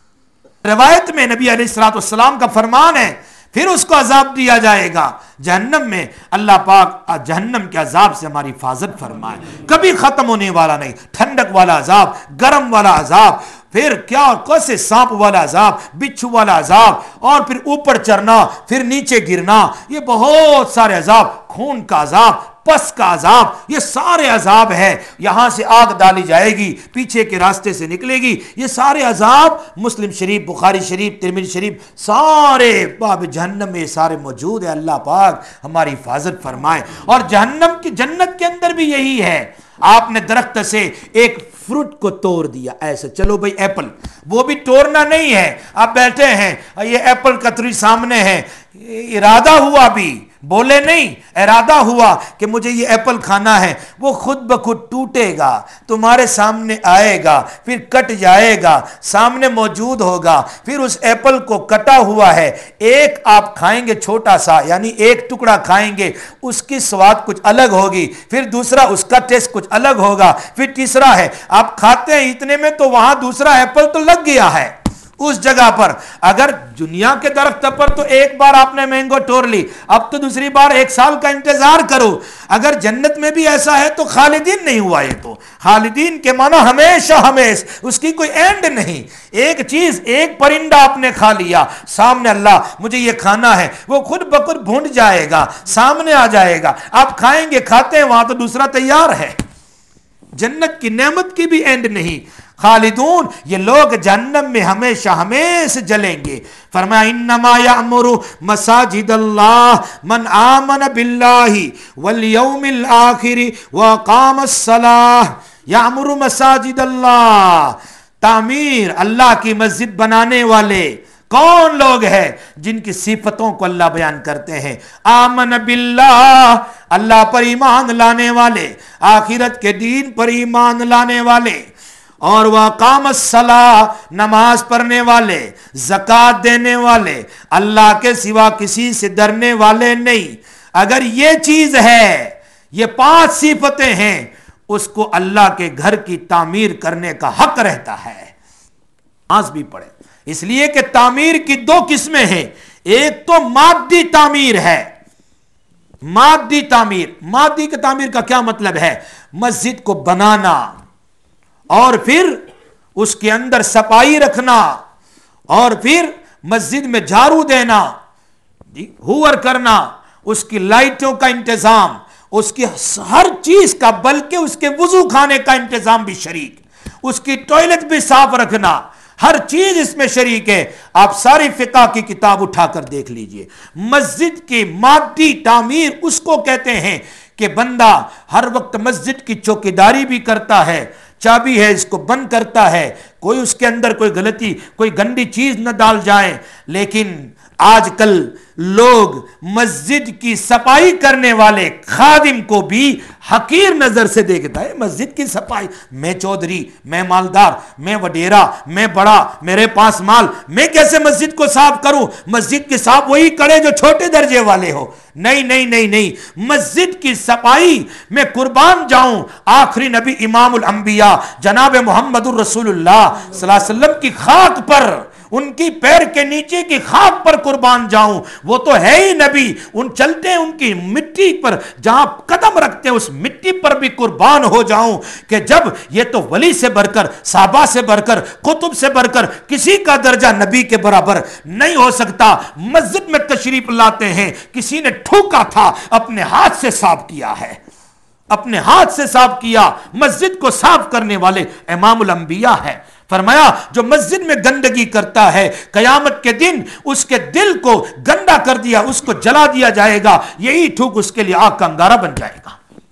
روایت میں نبی علیہ الصلوۃ والسلام کا فرمان ہے، پھر اس کو عذاب دیا جائے گا جہنم میں۔ اللہ پاک جہنم کے عذاب سے ہماری حفاظت فرمائے، کبھی ختم ہونے والا نہیں۔ ٹھنڈک والا عذاب، گرم والا عذاب، پھر کیا اور کیسے سانپ والا عذاب، بچھو والا عذاب، اور پھر اوپر چڑھنا، پھر نیچے گرنا، یہ بہت سارے عذاب، خون کا عذاب، پس کا عذاب، یہ سارے عذاب ہے۔ یہاں سے آگ ڈالی جائے گی، پیچھے کے راستے سے نکلے گی، یہ سارے عذاب مسلم شریف، بخاری شریف، ترمذی شریف، سارے باب جہنم میں سارے موجود ہیں۔ اللہ پاک ہماری حفاظت فرمائے۔ اور جہنم کی جنت کے اندر بھی یہی ہے، آپ نے درخت سے ایک فروٹ کو توڑ دیا، ایسے چلو بھئی ایپل، وہ بھی توڑنا نہیں ہے، آپ بیٹھے ہیں، یہ ایپل کتری سامنے ہے، ارادہ ہوا بھی، بولے نہیں، ارادہ ہوا کہ مجھے یہ ایپل کھانا ہے، وہ خود بخود ٹوٹے گا، تمہارے سامنے آئے گا، پھر کٹ جائے گا، سامنے موجود ہوگا، پھر اس ایپل کو کٹا ہوا ہے، ایک آپ کھائیں گے چھوٹا سا، یعنی ایک ٹکڑا کھائیں گے، اس کی سواد کچھ الگ ہوگی، پھر دوسرا اس کا ٹیسٹ کچھ الگ ہوگا، پھر تیسرا ہے، آپ کھاتے ہیں اتنے میں تو وہاں دوسرا ایپل تو لگ گیا ہے اس جگہ پر۔ اگر دنیا کے درخت پر تو ایک بار آپ نے مینگو توڑ لی، اب تو دوسری بار 1 سال کا انتظار کرو۔ اگر جنت میں بھی ایسا ہے تو خالدین نہیں ہوا، یہ تو خالدین کے معنی ہمیشہ ہمیش، اس کی کوئی اینڈ نہیں۔ ایک چیز، ایک پرندہ آپ نے کھا لیا، سامنے اللہ مجھے یہ کھانا ہے، وہ خود بخود بھونڈ جائے گا، سامنے آ جائے گا، آپ کھائیں گے، کھاتے ہیں، وہاں تو دوسرا تیار ہے۔ جنت کی نعمت کی بھی اینڈ نہیں۔ خالدون، یہ لوگ جہنم میں ہمیشہ ہمیشہ جلیں گے۔ فرمایا انما یأمر مساجد اللہ من آمن باللہ والیوم الآخر واقام الصلاۃ۔ یأمر مساجد اللہ، تعمیر اللہ کی مسجد بنانے والے کون لوگ ہیں؟ جن کی صفتوں کو اللہ بیان کرتے ہیں۔ آمن باللہ، اللہ پر ایمان لانے والے، آخرت کے دین پر ایمان لانے والے، اور واقام الصلاۃ، نماز پڑھنے والے، زکوٰۃ دینے والے، اللہ کے سوا کسی سے ڈرنے والے نہیں۔ اگر یہ چیز ہے، یہ 5 صفتیں ہیں، اس کو اللہ کے گھر کی تعمیر کرنے کا حق رہتا ہے۔ نماز بھی پڑھے، اس لیے کہ تعمیر کی 2 قسمیں ہیں، ایک تو مادی تعمیر ہے، مادی تعمیر، مادی کی تعمیر کا کیا مطلب ہے؟ مسجد کو بنانا اور پھر اس کے اندر صفائی رکھنا اور پھر مسجد میں جھاڑو دینا، ہور کرنا، اس کی لائٹوں کا انتظام، اس کی ہر چیز کا، بلکہ اس کے وضو خانے کا انتظام بھی شریک، اس کی ٹوائلٹ بھی صاف رکھنا، ہر چیز اس میں شریک ہے۔ آپ ساری فقہ کی کتاب اٹھا کر دیکھ لیجئے، مسجد کی مادی تعمیر اس کو کہتے ہیں کہ بندہ ہر وقت مسجد کی چوکیداری بھی کرتا ہے، چابی ہے اس کو بند کرتا ہے، کوئی اس کے اندر کوئی غلطی، کوئی گندی چیز نہ ڈال جائے۔ لیکن آج کل لوگ مسجد کی صفائی کرنے والے خادم کو بھی حقیر نظر سے دیکھتا ہے۔ مسجد کی صفائی، میں چودھری، میں مالدار، میں وڈیرا، میں بڑا، میرے پاس مال، میں کیسے مسجد کو صاف کروں؟ مسجد کے صاف وہی کرے جو چھوٹے درجے والے ہو۔ نہیں نہیں نہیں نہیں، مسجد کی صفائی میں قربان جاؤں آخری نبی امام الانبیاء جناب محمد الرسول اللہ صلی اللہ علیہ وسلم کی خاک پر، ان کی پیر کے نیچے کی خاک پر قربان جاؤں۔ وہ تو ہے ہی نبی، ان چلتے ہیں ان کی مٹی پر، جہاں قدم رکھتے ہیں اس مٹی پر بھی قربان ہو جاؤں کہ جب یہ تو ولی سے بڑھ کر، صحابہ سے بڑھ کر، قطب سے بڑھ کر کسی کا درجہ نبی کے برابر نہیں ہو سکتا۔ مسجد میں تشریف لاتے ہیں، کسی نے ٹھوکا تھا، اپنے ہاتھ سے صاف کیا ہے، اپنے ہاتھ سے صاف کیا۔ مسجد کو صاف کرنے والے امام الانبیاء ہے۔ فرمایا جو مسجد میں گندگی کرتا ہے قیامت کے دن اس کے دل کو گندا کر دیا، اس کو جلا دیا جائے گا، یہی ٹھوک اس کے لیے آگ کا انگارہ بن جائے گا۔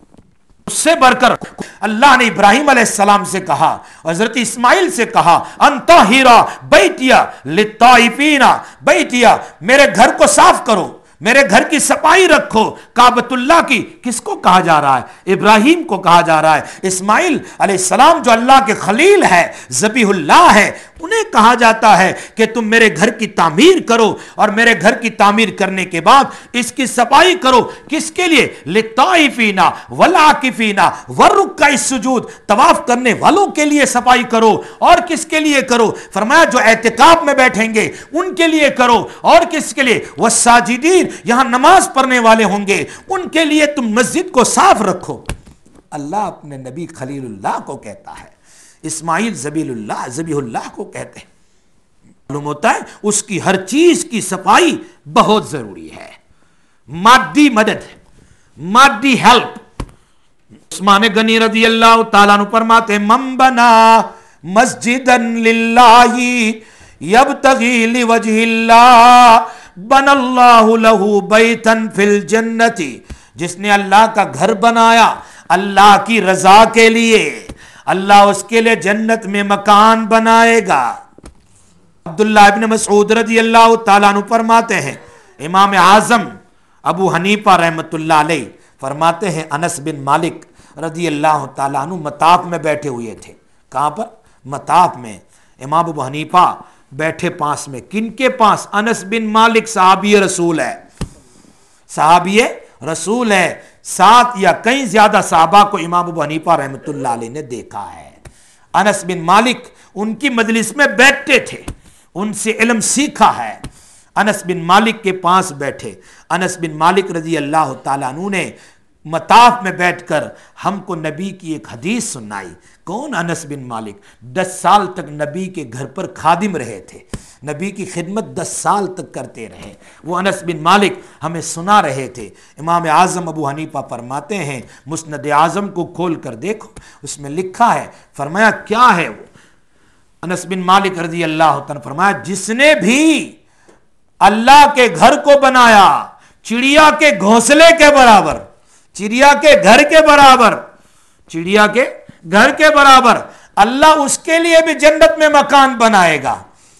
اس سے بڑھ کر اللہ نے ابراہیم علیہ السلام سے کہا، حضرت اسماعیل سے کہا، انطہرا بیتیا للطائفین بیتیا، میرے گھر کو صاف کرو، میرے گھر کی صفائی رکھو۔ کعبۃ اللہ کی کس کو کہا جا رہا ہے؟ ابراہیم کو کہا جا رہا ہے۔ اسماعیل علیہ السلام جو اللہ کے خلیل ہے، ذبیح اللہ ہے، انہیں کہا جاتا ہے کہ تم میرے گھر کی تعمیر کرو، اور میرے گھر کی تعمیر کرنے کے بعد اس کی صفائی کرو۔ کس کے لیے؟ للطائفین والعاکفین والرکع السجود، طواف کرنے والوں کے لیے صفائی کرو۔ اور کس کے لیے کرو؟ فرمایا جو اعتکاف میں بیٹھیں گے ان کے لیے کرو۔ اور کس کے لیے؟ والساجدین، یہاں نماز پڑھنے والے ہوں گے ان کے لیے تم مسجد کو صاف رکھو۔ اللہ اپنے نبی خلیل اللہ کو کہتا ہے، اسماعیل ذبیح اللہ کو کہتے ہیں۔ معلوم ہوتا ہے اس کی ہر چیز کی صفائی بہت ضروری ہے۔ مادی مدد، مادی ہیلپ۔ عثمان غنی رضی اللہ تعالیٰ عنہ فرماتے ہیں، من بنا مسجدا للہ یبتغی لوجہ اللہ بن اللہ لہ بیتا فی الجنت، جس نے اللہ کا گھر بنایا اللہ کی رضا کے لیے، اللہ اس کے لیے جنت میں مکان بنائے گا۔ عبداللہ ابن مسعود رضی اللہ تعالیٰ عنہ فرماتے ہیں، امام اعظم ابو حنیفہ رحمۃ اللہ علیہ فرماتے ہیں، انس بن مالک رضی اللہ تعالیٰ عنہ مطاف میں بیٹھے ہوئے تھے۔ کہاں پر؟ مطاف میں۔ امام ابو حنیفہ بیٹھے پاس میں، کن کے پاس؟ انس بن مالک، صحابی رسول ہے، صحابی رسول ہے۔ سات یا کئی زیادہ صحابہ کو امام ابو حنیفہ رحمۃ اللہ علیہ نے دیکھا ہے۔ انس بن مالک ان کی مجلس میں بیٹھتے تھے، ان سے علم سیکھا ہے۔ انس بن مالک کے پاس بیٹھے، انس بن مالک رضی اللہ تعالیٰ عنہ نے مطاف میں بیٹھ کر ہم کو نبی کی ایک حدیث سنائی۔ کون؟ انس بن مالک 10 سال تک نبی کے گھر پر خادم رہے تھے، نبی کی خدمت 10 سال تک کرتے رہے۔ وہ انس بن مالک ہمیں سنا رہے تھے۔ امام اعظم ابو حنیفہ فرماتے ہیں، مسند اعظم کو کھول کر دیکھو، اس میں لکھا ہے۔ فرمایا کیا ہے وہ؟ انس بن مالک رضی اللہ تعالیٰ فرمایا، جس نے بھی اللہ کے گھر کو بنایا چڑیا کے گھونسلے کے برابر، چڑیا کے گھر کے برابر، چڑیا کے گھر کے برابر، اللہ اس کے لیے بھی جنت میں مکان بنائے گا۔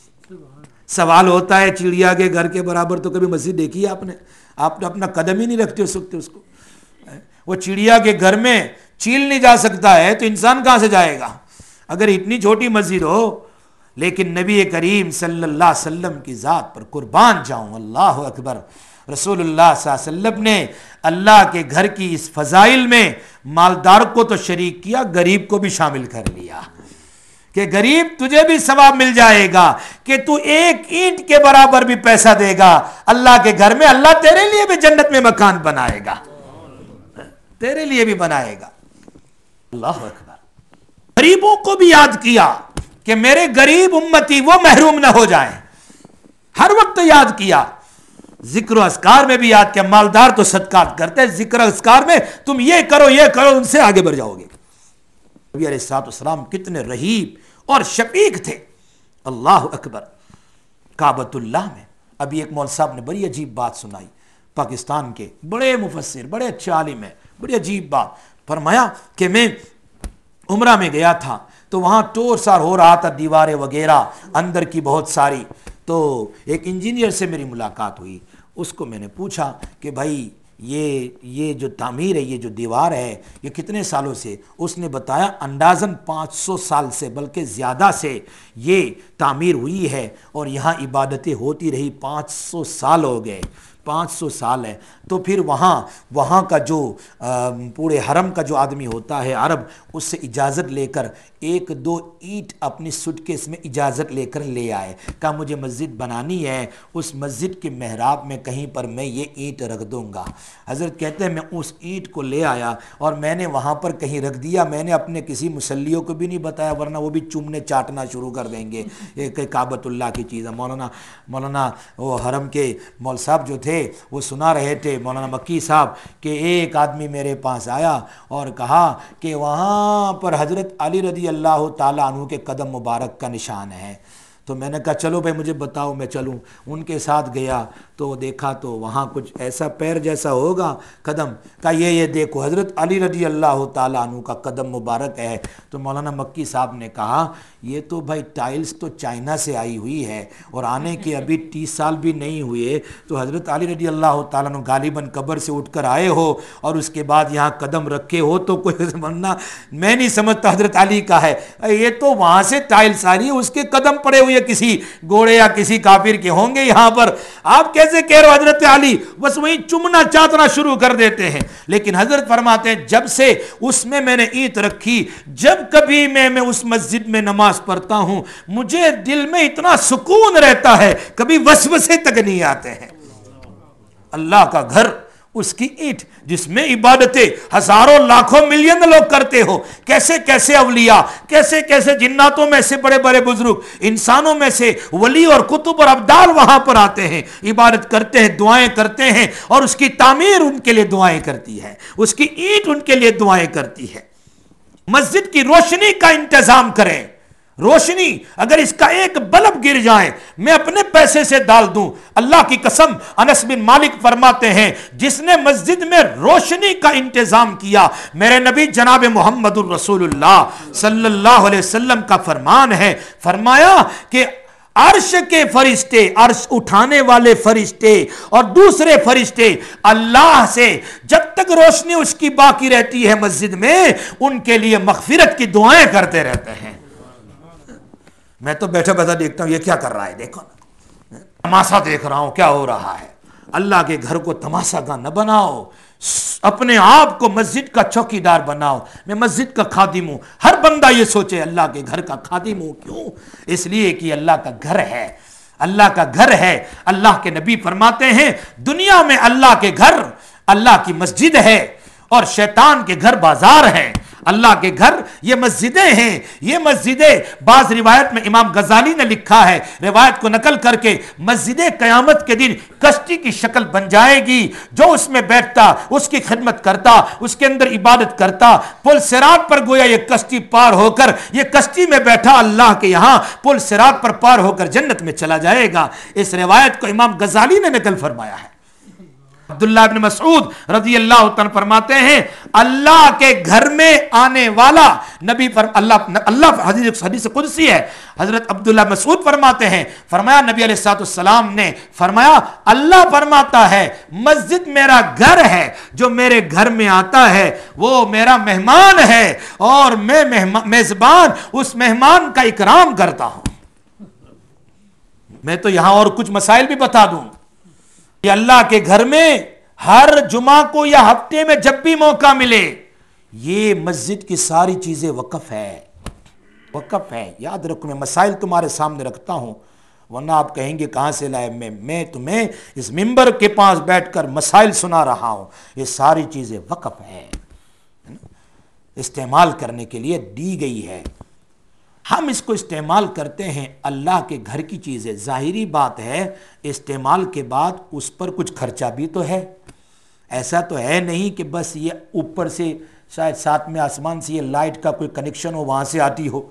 سوال ہوتا ہے چڑیا کے گھر کے برابر تو کبھی مسجد دیکھی ہے آپ نے؟ آپ نے اپنا قدم ہی نہیں رکھتے ہو سکتے اس کو۔ وہ چڑیا کے گھر میں چیل نہیں جا سکتا ہے تو انسان کہاں سے جائے گا اگر اتنی چھوٹی مسجد ہو؟ لیکن نبی کریم صلی اللہ علیہ وسلم کی ذات پر قربان جاؤں، اللہ اکبر، رسول اللہ صلی اللہ علیہ وسلم نے اللہ کے گھر کی اس فضائل میں مالدار کو تو شریک کیا، غریب کو بھی شامل کر لیا کہ غریب تجھے بھی ثواب مل جائے گا کہ تو ایک اینٹ کے برابر بھی پیسہ دے گا اللہ کے گھر میں، اللہ تیرے لیے بھی جنت میں مکان بنائے گا، تیرے لیے بھی بنائے گا۔ اللہ اکبر۔ غریبوں کو بھی یاد کیا کہ میرے غریب امتی وہ محروم نہ ہو جائیں، ہر وقت یاد کیا۔ ذکر و اذکار میں بھی یاد کیا، مالدار تو صدقات کرتے ہیں، ذکر و اذکار میں تم یہ کرو یہ کرو، ان سے آگے بڑھ جاؤ گے۔ نبی علیہ السلام کتنے رحیم اور شفیق تھے۔ اللہ اکبر۔ کعبۃ اللہ میں ابھی ایک مول صاحب نے بڑی عجیب بات سنائی، پاکستان کے بڑے مفسر، بڑے اچھے عالم ہیں، بڑی عجیب بات فرمایا کہ میں عمرہ میں گیا تھا تو وہاں ٹور سار ہو رہا تھا، دیواریں وغیرہ اندر کی بہت ساری، تو ایک انجینئر سے میری ملاقات ہوئی، اس کو میں نے پوچھا کہ بھائی یہ جو تعمیر ہے، یہ جو دیوار ہے، یہ کتنے سالوں سے؟ اس نے بتایا اندازاً 500 سال سے، بلکہ زیادہ سے یہ تعمیر ہوئی ہے، اور یہاں عبادتیں ہوتی رہی، 500 سال ہو گئے، 500 سال ہے۔ تو پھر وہاں کا جو پورے حرم کا جو آدمی ہوتا ہے عرب، اس سے اجازت لے کر 1-2 اینٹ اپنی سوٹ کیس میں اجازت لے کر لے آئے، کہا مجھے مسجد بنانی ہے، اس مسجد کے محراب میں کہیں پر میں یہ اینٹ رکھ دوں گا۔ حضرت کہتے ہیں میں اس اینٹ کو لے آیا اور میں نے وہاں پر کہیں رکھ دیا، میں نے اپنے کسی مسلیوں کو بھی نہیں بتایا، ورنہ وہ بھی چومنے چاٹنا شروع کر دیں گے، ایک کعبۃ اللہ کی چیز ہے۔ مولانا وہ حرم کے مول صاحب جو تھے وہ سنا رہے تھے، مولانا مکی صاحب، کہ ایک آدمی میرے پاس آیا اور کہا کہ وہاں پر حضرت علی رضی اللہ تعالیٰ عنہ کے قدم مبارک کا نشان ہے۔ تو میں نے کہا چلو بھائی مجھے بتاؤ، میں چلوں۔ ان کے ساتھ گیا تو دیکھا تو وہاں کچھ ایسا پیر جیسا ہوگا قدم، کہا یہ دیکھو حضرت علی رضی اللہ تعالیٰ عنہ کا قدم مبارک ہے۔ تو مولانا مکی صاحب نے کہا یہ تو بھائی ٹائلز تو چائنا سے آئی ہوئی ہے، اور آنے کے ابھی 30 سال بھی نہیں ہوئے، تو حضرت علی رضی اللہ تعالیٰ عنہ غالباً قبر سے اٹھ کر آئے ہو اور اس کے بعد یہاں قدم رکھے ہو، تو کوئی ورنہ میں نہیں سمجھتا حضرت علی کا ہے، یہ تو وہاں سے ٹائلز آ رہی ہے، اس کے قدم پڑے ہوئے کسی گھوڑے یا کسی کافر کے ہوں گے یہاں پر، آپ کیسے کہہ رہے ہو حضرت علی؟ بس وہی چمنا چاٹنا شروع کر دیتے ہیں۔ لیکن حضرت فرماتے ہیں جب سے اس میں نے اینٹ رکھی، جب کبھی میں اس مسجد میں نماز پڑھتا ہوں، مجھے دل میں اتنا سکون رہتا ہے، کبھی وسوسے تک نہیں آتے ہیں۔ اللہ کا گھر، اس کی اینٹ جس میں عبادتیں ہزاروں لاکھوں ملین لوگ کرتے ہو، کیسے کیسے اولیاء، کیسے کیسے جناتوں میں سے بڑے بڑے بزرگ، انسانوں میں سے ولی اور قطب اور ابدال وہاں پر آتے ہیں، عبادت کرتے ہیں، دعائیں کرتے ہیں، اور اس کی تعمیر ان کے لیے دعائیں کرتی ہے، اس کی اینٹ ان کے لیے دعائیں کرتی ہے۔ مسجد کی روشنی کا انتظام کریں، روشنی اگر اس کا ایک بلب گر جائے میں اپنے پیسے سے ڈال دوں۔ اللہ کی قسم، انس بن مالک فرماتے ہیں جس نے مسجد میں روشنی کا انتظام کیا، میرے نبی جناب محمد الرسول اللہ صلی اللہ علیہ وسلم کا فرمان ہے، فرمایا کہ عرش کے فرشتے، عرش اٹھانے والے فرشتے اور دوسرے فرشتے اللہ سے جب تک روشنی اس کی باقی رہتی ہے مسجد میں، ان کے لیے مغفرت کی دعائیں کرتے رہتے ہیں۔ میں تو بیٹھا بیٹھا دیکھتا ہوں یہ کیا کر رہا ہے، دیکھو نا، تماشا دیکھ رہا ہوں کیا ہو رہا ہے۔ اللہ کے گھر کو تماشا گاہ نہ بناؤ، اپنے آپ کو مسجد کا چوکی دار بناؤ۔ میں مسجد کا خادم ہوں، ہر بندہ یہ سوچے اللہ کے گھر کا خادم ہوں۔ کیوں؟ اس لیے کہ اللہ کا گھر ہے، اللہ کا گھر ہے۔ اللہ کے نبی فرماتے ہیں دنیا میں اللہ کے گھر اللہ کی مسجد ہے، اور شیطان کے گھر بازار ہے۔ اللہ کے گھر یہ مسجدیں ہیں، یہ مسجدیں بعض روایت میں امام غزالی نے لکھا ہے، روایت کو نقل کر کے، مسجدیں قیامت کے دن کشتی کی شکل بن جائے گی، جو اس میں بیٹھتا اس کی خدمت کرتا، اس کے اندر عبادت کرتا، پل صراط پر گویا یہ کشتی پار ہو کر، یہ کشتی میں بیٹھا اللہ کے یہاں پل صراط پر پار ہو کر جنت میں چلا جائے گا۔ اس روایت کو امام غزالی نے نقل فرمایا ہے۔ عبداللہ ابن مسعود رضی اللہ تعالیٰ فرماتے ہیں اللہ کے گھر میں آنے والا نبی اللہ حدیث قدسی ہے، حضرت عبداللہ مسعود فرماتے ہیں، فرمایا نبی علیہ السلام نے فرمایا اللہ فرماتا ہے مسجد میرا گھر ہے، جو میرے گھر میں آتا ہے وہ میرا مہمان ہے، اور میں میزبان اس مہمان کا اکرام کرتا ہوں۔ میں تو یہاں اور کچھ مسائل بھی بتا دوں کہ اللہ کے گھر میں ہر جمعہ کو یا ہفتے میں جب بھی موقع ملے، یہ مسجد کی ساری چیزیں وقف ہے، وقف ہے. یاد رکھو میں مسائل تمہارے سامنے رکھتا ہوں ورنہ آپ کہیں گے کہاں سے لائے. میں تمہیں اس ممبر کے پاس بیٹھ کر مسائل سنا رہا ہوں. یہ ساری چیزیں وقف ہیں, استعمال کرنے کے لیے دی گئی ہے. ہم اس کو استعمال کرتے ہیں اللہ کے گھر کی چیزیں. ظاہری بات ہے استعمال کے بعد اس پر کچھ خرچہ بھی تو ہے. ایسا تو ہے نہیں کہ بس یہ اوپر سے شاید ساتویں آسمان سے یہ لائٹ کا کوئی کنیکشن ہو وہاں سے آتی ہو.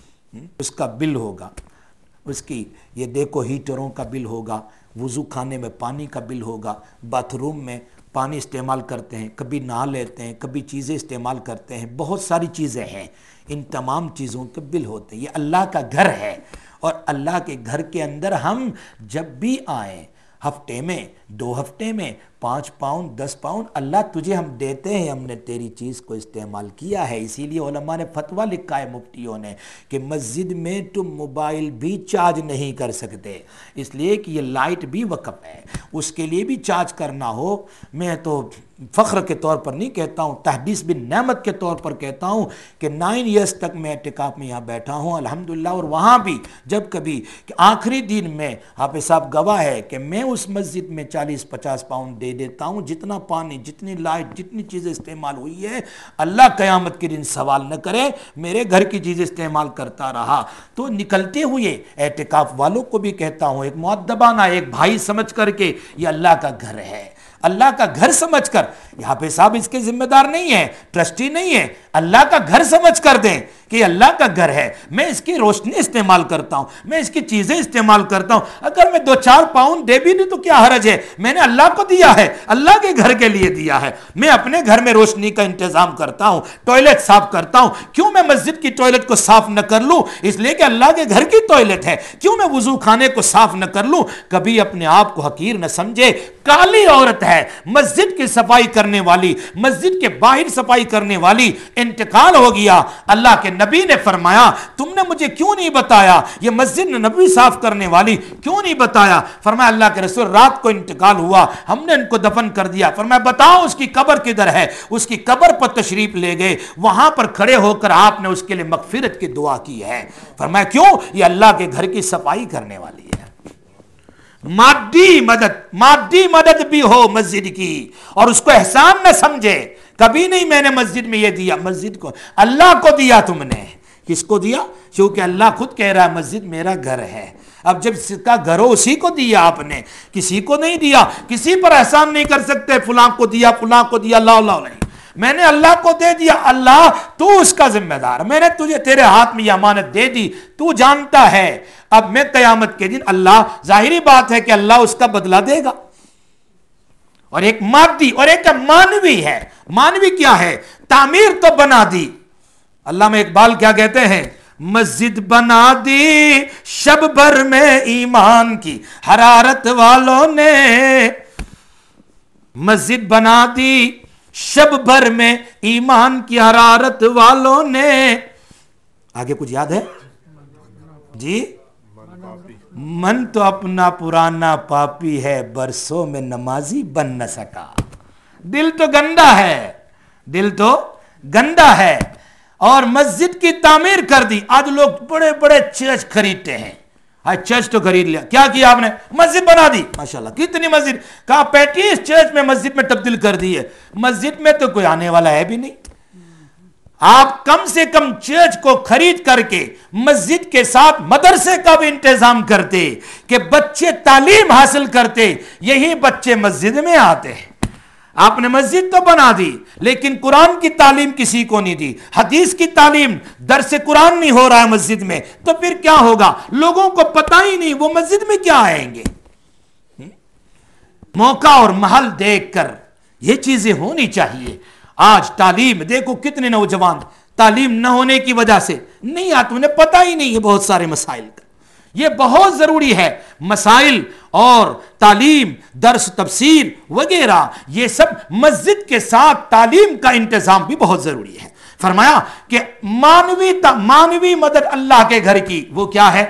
اس کا بل ہوگا, اس کی یہ دیکھو ہیٹروں کا بل ہوگا, وضو خانے میں پانی کا بل ہوگا, باتھ روم میں پانی استعمال کرتے ہیں, کبھی نہا لیتے ہیں, کبھی چیزیں استعمال کرتے ہیں, بہت ساری چیزیں ہیں. ان تمام چیزوں کے بل ہوتے ہیں. یہ اللہ کا گھر ہے اور اللہ کے گھر کے اندر ہم جب بھی آئیں, ہفتے میں 2 ہفتے میں 5 پاؤنڈ 10 پاؤنڈ اللہ تجھے ہم دیتے ہیں, ہم نے تیری چیز کو استعمال کیا ہے. اسی لیے علماء نے فتویٰ لکھا ہے مفتیوں نے کہ مسجد میں تم موبائل بھی چارج نہیں کر سکتے, اس لیے کہ یہ لائٹ بھی وقف ہے, اس کے لیے بھی چارج کرنا ہو. میں تو فخر کے طور پر نہیں کہتا ہوں, تحدیث بن نعمت کے طور پر کہتا ہوں کہ 9 ایئرس تک میں اعتکاف میں یہاں بیٹھا ہوں الحمدللہ. اور وہاں بھی جب کبھی کہ آخری دن میں حافظ صاحب گواہ ہے کہ میں اس مسجد میں 40-50 پاؤنڈ دے دیتا ہوں. جتنا پانی, جتنی لائٹ, جتنی چیزیں استعمال ہوئی ہے اللہ قیامت کے دن سوال نہ کرے. میرے گھر کی چیزیں استعمال کرتا رہا. تو نکلتے ہوئے اعتکاف والوں کو بھی کہتا ہوں ایک مؤدبانہ, ایک بھائی سمجھ کر کے یہ اللہ کا گھر ہے, اللہ کا گھر سمجھ کر. یہاں پہ صاحب اس کے ذمہ دار نہیں ہے, ٹرسٹی نہیں ہے, اللہ کا گھر سمجھ کر دیں کہ یہ اللہ کا گھر ہے. میں اس کی روشنی استعمال کرتا ہوں, میں اس کی چیزیں استعمال کرتا ہوں. اگر میں 2-4 پاؤنڈ دے بھی نہیں تو کیا حرج ہے, میں نے اللہ کو دیا ہے, اللہ کے گھر کے لیے دیا ہے. میں اپنے گھر میں روشنی کا انتظام کرتا ہوں, ٹوائلٹ صاف کرتا ہوں. کیوں میں مسجد کی ٹوائلٹ کو صاف نہ کر لوں؟ اس لیے کہ اللہ کے گھر کی ٹوائلٹ ہے. کیوں میں وضو خانے کو صاف نہ کر لوں؟ کبھی اپنے آپ کو حقیر نہ سمجھے. کالی عورت ہے مسجد کی صفائی کرنے والی, مسجد کے باہر صفائی کرنے والی, انتقال ہو گیا. اللہ کے نبی نے فرمایا تم نے مجھے کیوں نہیں بتایا یہ مسجد نبوی صاف کرنے والی, کیوں نہیں بتایا؟ فرمایا اللہ کے رسول رات کو انتقال ہوا, ہم نے ان کو دفن کر دیا. فرمایا بتاؤ اس کی قبر کدھر ہے؟ اس کی قبر پر تشریف لے گئے, وہاں پر کھڑے ہو کر آپ نے اس کے لیے مغفرت کی دعا کی ہے. فرمایا کیوں؟ یہ اللہ کے گھر کی صفائی کرنے والی ہے. مادی مدد بھی ہو مسجد کی اور اس کو احسان نہ سمجھے. کبھی نہیں میں نے مسجد میں یہ دیا, مسجد کو اللہ کو دیا. تم نے کس کو دیا؟ کیونکہ اللہ خود کہہ رہا ہے مسجد میرا گھر ہے. اب جب اس کا گھر ہو اسی کو دیا آپ نے, کسی کو نہیں دیا. کسی پر احسان نہیں کر سکتے فلاں کو دیا فلاں کو دیا. اللہ نہیں, میں نے اللہ کو دے دیا, اللہ تو اس کا ذمہ دار, میں نے تجھے تیرے ہاتھ میں یہ امانت دے دی, تو جانتا ہے. اب میں قیامت کے دن اللہ, ظاہری بات ہے کہ اللہ اس کا بدلہ دے گا. اور ایک مادی اور ایک مانوی ہے. مانوی کیا ہے؟ تعمیر تو بنا دی. علامہ اقبال کیا کہتے ہیں؟ مسجد بنا دی شب بھر میں ایمان کی حرارت والوں نے, مسجد بنا دی شب بھر میں ایمان کی حرارت والوں نے. آگے کچھ یاد ہے جی؟ من تو اپنا پرانا پاپی ہے, برسوں میں نمازی بن نہ سکا. دل تو گندا ہے, دل تو گندا ہے. اور مسجد کی تعمیر کر دی. آج لوگ بڑے بڑے چرچ خریدتے ہیں. چرچ تو خرید لیا, کیا کیا آپ نے؟ مسجد بنا دی. ماشاءاللہ کتنی مسجد, کہا 35 چرچ میں مسجد میں تبدیل کر دی ہے. مسجد میں تو کوئی آنے والا ہے بھی نہیں. آپ کم سے کم چرچ کو خرید کر کے مسجد کے ساتھ مدرسے کا بھی انتظام کرتے کہ بچے تعلیم حاصل کرتے. یہی بچے مسجد میں آتے ہیں. آپ نے مسجد تو بنا دی لیکن قرآن کی تعلیم کسی کو نہیں دی, حدیث کی تعلیم, درس قرآن نہیں ہو رہا ہے مسجد میں, تو پھر کیا ہوگا؟ لوگوں کو پتہ ہی نہیں وہ مسجد میں کیا آئیں گے. موقع اور محل دیکھ کر یہ چیزیں ہونی چاہیے. آج تعلیم دیکھو کتنے نوجوان تعلیم نہ ہونے کی وجہ سے نہیں آتے, انہیں پتہ ہی نہیں ہے بہت سارے مسائل کا. یہ بہت ضروری ہے. مسائل اور تعلیم, درس تفسیر وغیرہ, یہ سب مسجد کے ساتھ تعلیم کا انتظام بھی بہت ضروری ہے. فرمایا کہ مانوی مدد اللہ کے گھر کی وہ کیا ہے؟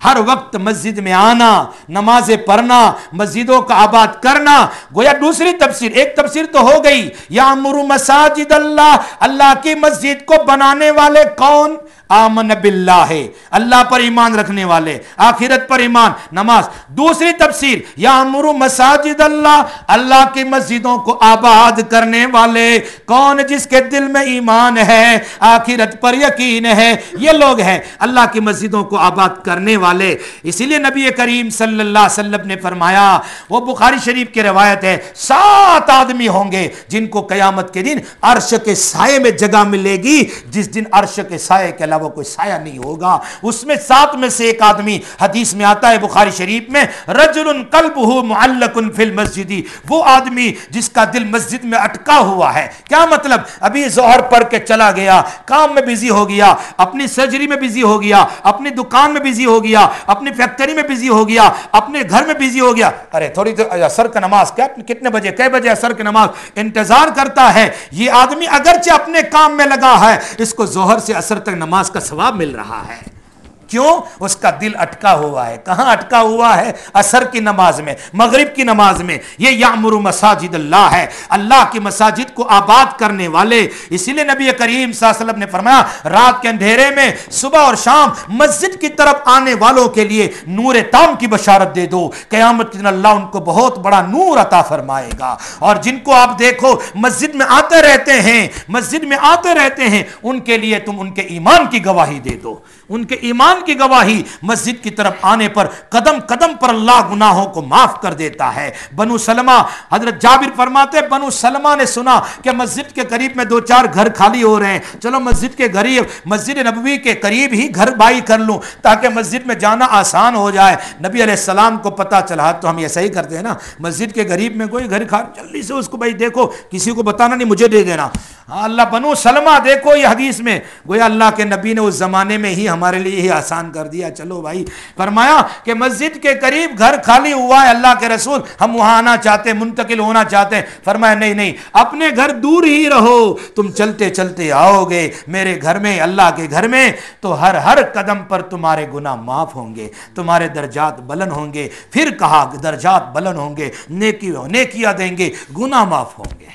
ہر وقت مسجد میں آنا، نمازیں پڑھنا، مسجدوں کا آباد کرنا. گویا دوسری تفسیر، ایک تفسیر تو ہو گئی یامر مساجد اللہ، اللہ کی مسجد کو بنانے والے کون؟ آمن باللہ ہے، اللہ پر ایمان رکھنے والے، آخرت پر ایمان، نماز. دوسری تفسیر یامر مساجد اللہ، اللہ کی مسجدوں کو آباد کرنے والے کون؟ جس کے دل میں ایمان ہے، آخرت پر یقین ہے، یہ لوگ ہیں اللہ کی مسجدوں کو آباد کرنے والے. اسی لیے نبی کریم صلی اللہ علیہ وسلم نے فرمایا، وہ بخاری شریف کی روایت ہے، 7 آدمی ہوں گے جن کو قیامت کے دن عرش کے سائے میں جگہ ملے گی، جس دن عرش کے سائے کے علاوہ کوئی سایہ نہیں ہوگا. اس میں 7 میں سے ایک آدمی، حدیث میں آتا ہے بخاری شریف میں، رجل قلبہ معلق فی المسجد، وہ آدمی جس کا دل مسجد میں اٹکا ہوا ہے. کیا مطلب؟ ابھی ظہر پڑھ کے چلا گیا، کام میں بزی ہو گیا، اپنی سرجری میں بزی ہو گیا، اپنی دکان میں بزی ہو گیا، اپنی فیکٹری میں بزی ہو گیا، اپنے گھر میں بزی ہو گیا. ارے تھوڑی تو عصر کا نماز کتنے بجے، کئے بجے عصر کی نماز انتظار کرتا ہے. یہ آدمی اگرچہ اپنے کام میں لگا ہے، اس کو ظہر سے عصر تک نماز کا ثواب مل رہا ہے. کیوں؟ اس کا دل اٹکا ہوا ہے. کہاں اٹکا ہوا ہے؟ عصر کی نماز میں، مغرب کی نماز میں. یہ یامر مساجد اللہ ہے، اللہ کی مساجد کو آباد کرنے والے. اسی لیے نبی کریم صلی اللہ علیہ وسلم نے فرمایا، رات کے اندھیرے میں صبح اور شام مسجد کی طرف آنے والوں کے لیے نور تام کی بشارت دے دو، قیامت کے دن اللہ ان کو بہت بڑا نور عطا فرمائے گا. اور جن کو آپ دیکھو مسجد میں آتے رہتے ہیں، مسجد میں آتے رہتے ہیں، ان کے لیے تم ان کے ایمان کی گواہی دے دو. ان کے ایمان کی گواہی، مسجد کی طرف آنے پر قدم قدم پر اللہ گناہوں کو معاف کر دیتا ہے. بنو سلمہ، حضرت جابر فرماتے بنو سلمہ نے سنا کہ مسجد کے قریب میں 2-4 گھر خالی ہو رہے ہیں، چلو مسجد کے قریب، مسجد نبوی کے قریب ہی گھر بائی کر لوں تاکہ مسجد میں جانا آسان ہو جائے. نبی علیہ السلام کو پتہ چلا، تو ہم ایسا ہی کرتے ہیں نا، مسجد کے قریب میں کوئی گھر خالی، جلدی سے اس کو بھائی دیکھو، کسی کو بتانا نہیں، مجھے دے دینا. اللہ بنو سلمہ دیکھو، یہ حدیث میں گویا اللہ کے نبی نے اس زمانے میں ہی ہمارے لیے ہی آسان کر دیا. چلو بھائی، فرمایا کہ مسجد کے قریب گھر خالی ہوا ہے، اللہ کے رسول ہم وہاں آنا چاہتے ہیں، منتقل ہونا چاہتے ہیں. فرمایا نہیں، اپنے گھر دور ہی رہو، تم چلتے چلتے آؤ گے میرے گھر میں، اللہ کے گھر میں، تو ہر قدم پر تمہارے گناہ معاف ہوں گے، تمہارے درجات بلند ہوں گے. پھر کہا درجات بلند ہوں گے، نیکیاں دیں گے، گناہ معاف ہوں گے.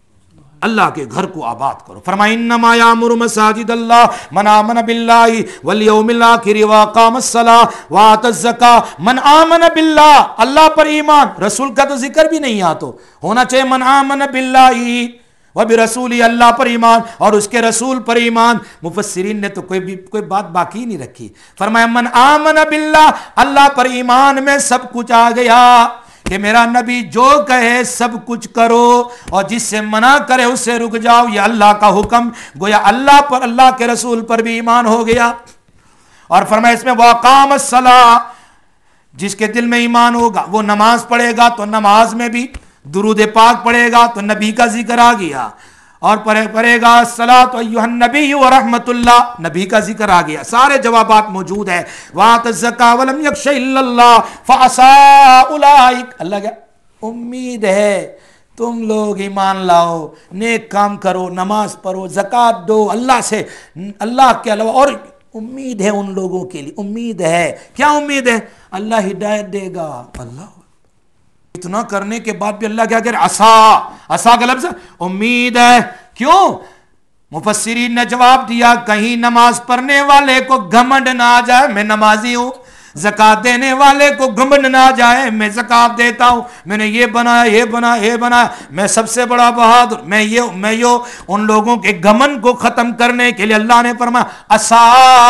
اللہ کے گھر کو آباد کرو. فرمایا انما یامر مساجد اللہ من آمن باللہ والیوم الآخر واقام الصلاۃ وآتى الزکاۃ. من آمن باللہ، اللہ پر ایمان، رسول کا تو ذکر بھی نہیں آتا، ہونا چاہیے من آمن باللہ وبرسول، اللہ پر ایمان اور اس کے رسول پر ایمان. مفسرین نے تو کوئی بات باقی نہیں رکھی. فرمایا من آمن باللہ، اللہ پر ایمان میں سب کچھ آ گیا کہ میرا نبی جو کہے سب کچھ کرو، اور جس سے منع کرے اس سے رک جاؤ. یہ اللہ کا حکم، گویا اللہ پر، اللہ کے رسول پر بھی ایمان ہو گیا. اور فرمایا اس میں واقام الصلاۃ، جس کے دل میں ایمان ہوگا وہ نماز پڑھے گا تو نماز میں بھی درود پاک پڑھے گا تو نبی کا ذکر آ گیا، اور پڑھے گا الصلاۃ ایھا النبی ورحمۃ اللہ، نبی کا ذکر آ گیا. سارے جوابات موجود ہیں. وآتى الزکاۃ ولم یخش الا اللہ فعسى اولئک، اللہ کیا امید ہے تم لوگ ایمان لاؤ، نیک کام کرو، نماز پڑھو، زکوٰۃ دو، اللہ سے، اللہ کے علاوہ، اور امید ہے ان لوگوں کے لیے، امید ہے. کیا امید ہے؟ اللہ ہدایت دے گا. اللہ اتنا کرنے کے بعد بھی اللہ کیا کہہ رہے؟ عسا کا لفظ امید ہے. کیوں؟ مفسرین نے جواب دیا، کہیں نماز پڑھنے والے کو گھمنڈ نہ آ جائے میں نمازی ہوں، زکوٰۃ دینے والے کو گھمنڈ نہ آ جائے میں زکوٰۃ دیتا ہوں، میں نے یہ بنایا، میں سب سے بڑا بہادر، میں یہ ان لوگوں کے گھمنڈ کو ختم کرنے کے لیے اللہ نے فرمایا عسا،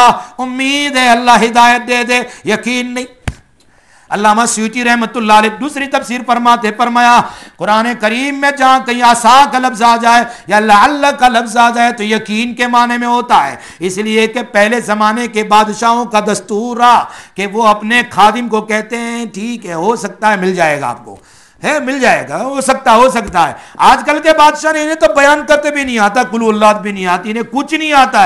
امید ہے اللہ ہدایت دے دے، یقین نہیں. علامہ سیوطی رحمۃ اللہ علیہ دوسری تفسیر فرمایا قرآن کریم میں جہاں کہیں عصا کا لفظ آ جائے یا لعل کا لفظ آ جائے تو یقین کے معنی میں ہوتا ہے، اس لیے کہ پہلے زمانے کے بادشاہوں کا دستور رہا کہ وہ اپنے خادم کو کہتے ہیں ٹھیک ہے، ہو سکتا ہے مل جائے گا، آپ کو ہے مل جائے گا، ہو سکتا ہے. آج کل کے بادشاہ نے انہیں تو بیان کرتے بھی نہیں آتا، قل اللہ بھی نہیں آتی، انہیں کچھ نہیں آتا ہے.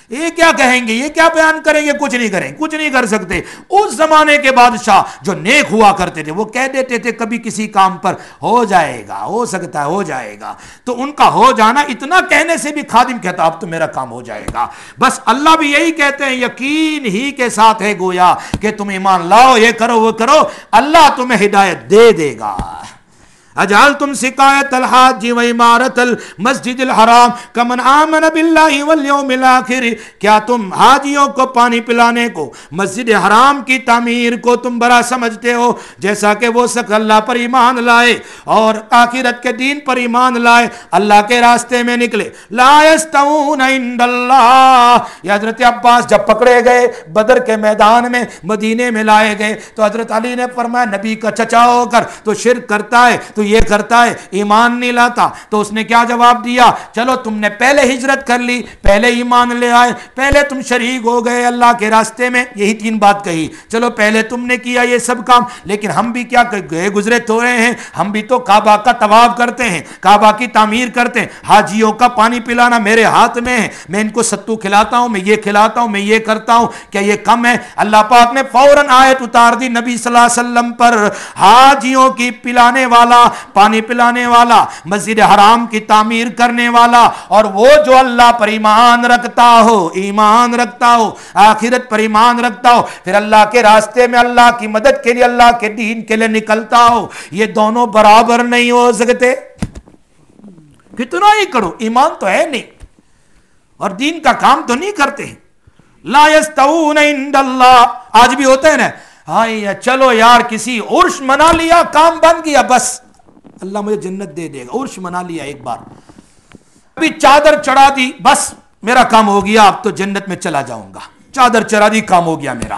یہ کیا کہیں گے, یہ کیا بیان کریں گے, کچھ نہیں کریں, کچھ نہیں کر سکتے. اس زمانے کے بادشاہ جو نیک ہوا کرتے تھے وہ کہہ دیتے تھے کبھی کسی کام پر ہو جائے گا, ہو سکتا ہے ہو جائے گا, تو ان کا ہو جانا اتنا کہنے سے بھی خادم کہتا اب تو میرا کام ہو جائے گا. بس اللہ بھی یہی کہتے ہیں, یقین ہی کے ساتھ ہے گویا کہ تم ایمان لاؤ, یہ کرو وہ کرو, اللہ تمہیں ہدایت دے دے گا. اجعلتم سقایت الحاج و عمارت المسجد الحرام کمن آمن باللہ والیوم الآخر, کیا تم حاجیوں کو پانی پلانے کو, مسجد حرام کی تعمیر کو تم بڑا سمجھتے ہو جیسا کہ وہ سک اللہ پر ایمان لائے اور آخرت کے دین پر ایمان لائے, اللہ کے راستے میں نکلے. لا یستوون عند اللہ, یہ حضرت عباس جب پکڑے گئے بدر کے میدان میں مدینے میں لائے گئے تو حضرت علی نے فرمایا نبی کا چچا ہو کر تو شرک کرتا ہے, تو یہ کرتا ہے, ایمان نہیں لاتا. تو اس نے کیا جواب دیا, چلو تم نے پہلے ہجرت کر لی, پہلے ایمان لے آئے, پہلے تم شریک ہو گئے اللہ کے راستے میں, یہی تین بات کہی. چلو پہلے تم نے کیا یہ سب کام, لیکن ہم بھی کیا گئے گزرے تو رہے ہیں, ہم بھی تو کعبہ کا طواف کرتے ہیں, کعبہ کی تعمیر کرتے ہیں. حاجیوں کا پانی پلانا میرے ہاتھ میں ہے, میں ان کو ستو کھلاتا ہوں, میں یہ کھلاتا ہوں, میں یہ کرتا ہوں, کیا یہ کم ہے؟ اللہ پاک نے فوراً آیت اتار دی نبی صلی اللہ علیہ وسلم پر, حاجیوں کی پلانے والا, پانی پلانے والا, مسجد حرام کی تعمیر کرنے والا, اور وہ جو اللہ پر ایمان رکھتا ہو, ایمان رکھتا ہو, آخرت پر ایمان رکھتا ہو, پھر اللہ کے راستے میں اللہ کی مدد کے لیے, اللہ کے دین کے لیے نکلتا ہو, یہ دونوں برابر نہیں ہو سکتے. کتنا ہی کرو, ایمان تو ہے نہیں اور دین کا کام تو نہیں کرتے. لا یستوون عند اللہ, آج بھی ہوتا ہے نا, ہاں چلو یار کسی عرش منا لیا, کام بن گیا, بس اللہ مجھے جنت دے دے گا, عرش منا لیا ایک بار, ابھی چادر چڑھا دی, بس میرا کام ہو گیا, اب تو جنت میں چلا جاؤں گا, چادر چڑھا دی, کام ہو گیا میرا,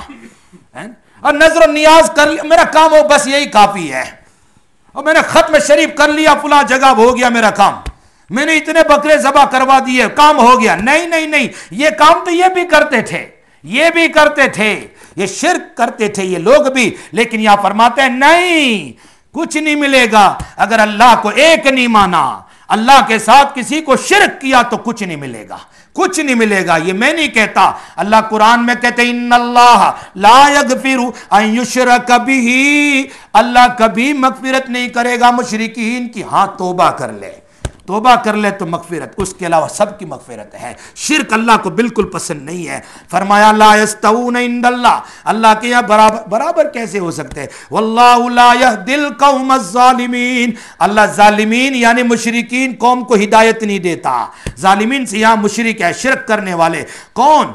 اور نظر و نیاز کر لیا, میرا کام ہو, بس یہی کافی ہے, اور میں نے ختم شریف کر لیا فلاں جگہ, ہو گیا میرا کام, میں نے اتنے بکرے ذبح کروا دیے, کام ہو گیا. نہیں نہیں نہیں, یہ کام تو یہ بھی کرتے تھے, یہ بھی کرتے تھے, یہ شرک کرتے تھے یہ لوگ بھی, لیکن یہاں فرماتے ہیں نہیں, کچھ نہیں ملے گا اگر اللہ کو ایک نہیں مانا, اللہ کے ساتھ کسی کو شرک کیا تو کچھ نہیں ملے گا, کچھ نہیں ملے گا. یہ میں نہیں کہتا, اللہ قرآن میں کہتے ہیں ان اللہ لا یغفر ان یشرک بہ, اللہ کبھی مغفرت نہیں کرے گا مشرکین کی, ہاں توبہ کر لے, توبہ کر لے تو مغفرت, اس کے علاوہ سب کی مغفرت ہے. شرک اللہ کو بالکل پسند نہیں ہے. فرمایا لا یستوون عند اللہ, اللہ کے یہاں برابر کیسے ہو سکتے ہیں. واللہ لا یہدی القوم الظالمین, اللہ ظالمین یعنی مشرکین قوم کو ہدایت نہیں دیتا. ظالمین سے یہاں مشرک ہے, شرک کرنے والے. کون؟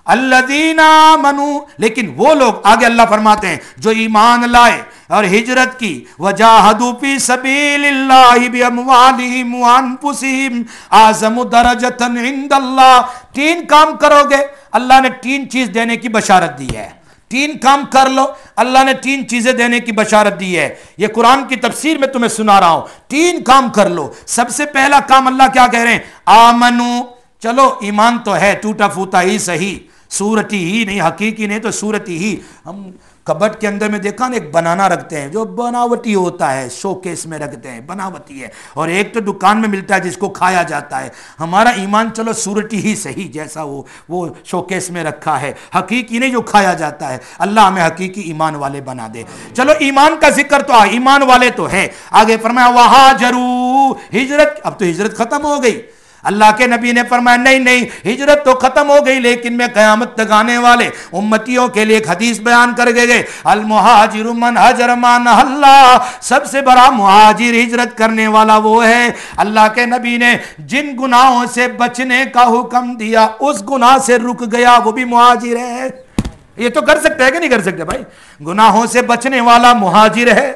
الذین آمنوا, لیکن وہ لوگ, آگے اللہ فرماتے ہیں جو ایمان لائے اور ہجرت کی, وجاہدوا فی سبیل اللہ باموالہم وانفسہم اعظم درجۃ عند اللہ. تین کام کرو گے, اللہ نے تین چیز دینے کی بشارت دی ہے, تین کام کر لو, اللہ نے تین چیزیں دینے کی بشارت دی ہے. یہ قرآن کی تفسیر میں تمہیں سنا رہا ہوں, تین کام کر لو. سب سے پہلا کام اللہ کیا کہہ رہے ہیں, آمنو, چلو ایمان تو ہے ٹوٹا پھوٹا ہی صحیح, صورتی ہی نہیں, حقیقی نہیں تو صورتی ہی. ہم کبٹ کے اندر میں دیکھا نا ایک بنانا رکھتے ہیں جو بناوٹی ہوتا ہے, شو کیس میں رکھتے ہیں, بناوٹی ہے, اور ایک تو دکان میں ملتا ہے جس کو کھایا جاتا ہے. ہمارا ایمان چلو صورتی ہی صحیح, جیسا وہ شو کیس میں رکھا ہے, حقیقی نہیں جو کھایا جاتا ہے. اللہ ہمیں حقیقی ایمان والے بنا دے. چلو ایمان کا ذکر تو ایمان والے تو ہے. آگے فرمایا وہاجروا, ہجرت, اب تو ہجرت ختم ہو گئی. اللہ کے نبی نے فرمایا نہیں نہیں, ہجرت تو ختم ہو گئی, لیکن میں قیامت تک آنے والے امتیوں کے لیے ایک حدیث بیان کر گئے, المہاجر من ہجر ما نہی اللہ, سب سے بڑا مہاجر ہجرت کرنے والا وہ ہے. اللہ کے نبی نے جن گناہوں سے بچنے کا حکم دیا اس گناہ سے رک گیا, وہ بھی مہاجر ہے. یہ تو کر سکتے ہیں کہ نہیں کر سکتے بھائی, گناہوں سے بچنے والا مہاجر ہے.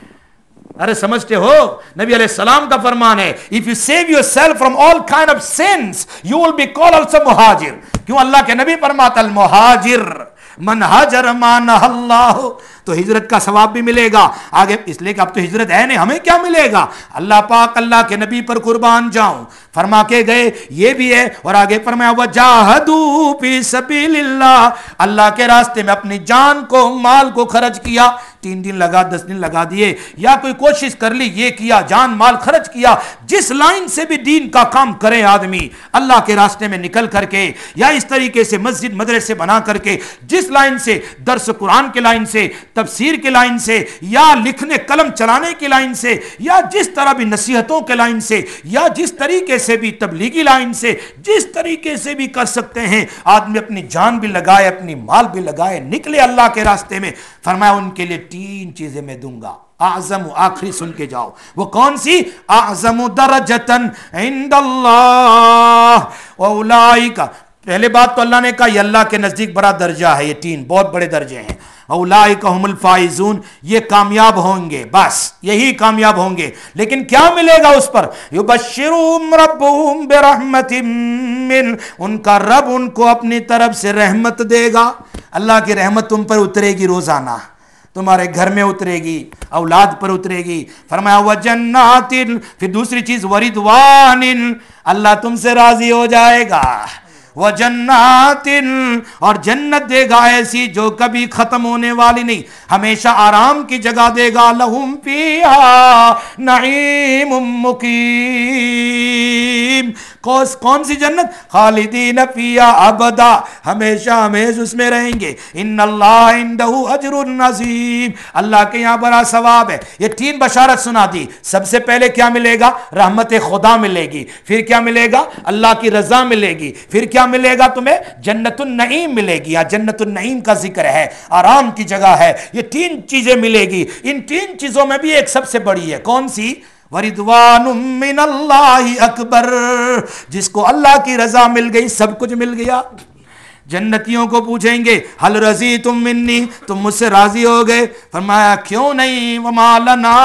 ارے سمجھتے ہو, نبی علیہ السلام کا فرمان ہے, if you save yourself from all kind of sins you will be called also مہاجر. کیوں اللہ کے نبی فرماتا المہاجر من ہجر ما نہی اللہ, تو ہجرت کا ثواب بھی ملے گا. آگے اس لیے کہ اب تو ہجرت ہے نہیں, ہمیں کیا ملے گا. اللہ پاک اللہ کے نبی پر قربان جاؤں فرما کے گئے, یہ بھی ہے. اور آگے فرمایا وجاہدوا فی سبیل اللہ, اللہ کے راستے میں اپنی جان کو, مال کو خرچ کیا. 3 دن لگا 10 دن لگا دیے یا کوئی کوشش کر لی یہ کیا جان مال خرچ کیا جس لائن سے بھی دین کا کام کرے آدمی اللہ کے راستے میں نکل کر کے یا اس طریقے سے مسجد مدرسے بنا کر کے جس لائن سے درس قرآن کے لائن سے تفسیر کے لائن سے یا لکھنے قلم چلانے کی لائن سے یا جس طرح بھی نصیحتوں کے لائن سے یا جس طریقے سے بھی تبلیغی لائن سے جس طریقے سے بھی کر سکتے ہیں آدمی اپنی جان بھی لگائے اپنی مال بھی لگائے نکلے اللہ کے راستے میں. فرمایا ان کے لیے 3 چیزیں میں دوں گا. اعظم آخری سن کے جاؤ وہ کون سی؟ اعظم درجتن عند اللہ واولئک. پہلے بات تو اللہ نے کہا یہ اللہ کے نزدیک بڑا درجہ ہے. یہ 3 بہت بڑے درجے ہیں. اولئک هم الفائزون یہ کامیاب ہوں گے بس یہی کامیاب ہوں گے. لیکن کیا ملے گا اس پر؟ یبشرهم ربهم برحمت من ان کا رب ان کو اپنی طرف سے رحمت دے گا. اللہ کی رحمت تم پر اترے گی روزانہ تمہارے گھر میں اترے گی اولاد پر اترے گی. فرمایا وجنات پھر دوسری چیز ورضوان اللہ تم سے راضی ہو جائے گا. وجنات اور جنت دے گا ایسی جو کبھی ختم ہونے والی نہیں ہمیشہ آرام کی جگہ دے گا. لہم فیہا نعیم مقیم کون سی جنت؟ خالدین فیہا ابدا ہمیشہ ہمیش اس میں رہیں گے. ان اللہ عندہ اجر عظیم اللہ کے یہاں بڑا ثواب ہے. یہ 3 بشارت سنا دی. سب سے پہلے کیا ملے گا؟ رحمت خدا ملے گی. پھر کیا ملے گا؟ اللہ کی رضا ملے گی. پھر کیا ملے گا تمہیں؟ جنت النعیم ملے گی. جنت النعیم کا ذکر ہے آرام کی جگہ ہے. یہ 3 چیزیں ملے گی. ان 3 چیزوں میں بھی ایک سب سے بڑی ہے کون سی؟ وَرِضْوَانٌ مِّنَ اللَّهِ اکبر جس کو اللہ کی رضا مل گئی سب کچھ مل گیا. جنتیوں کو پوچھیں گے حل رضیتم منی تم مجھ سے راضی ہو گئے؟ فرمایا کیوں نہیں وما لنا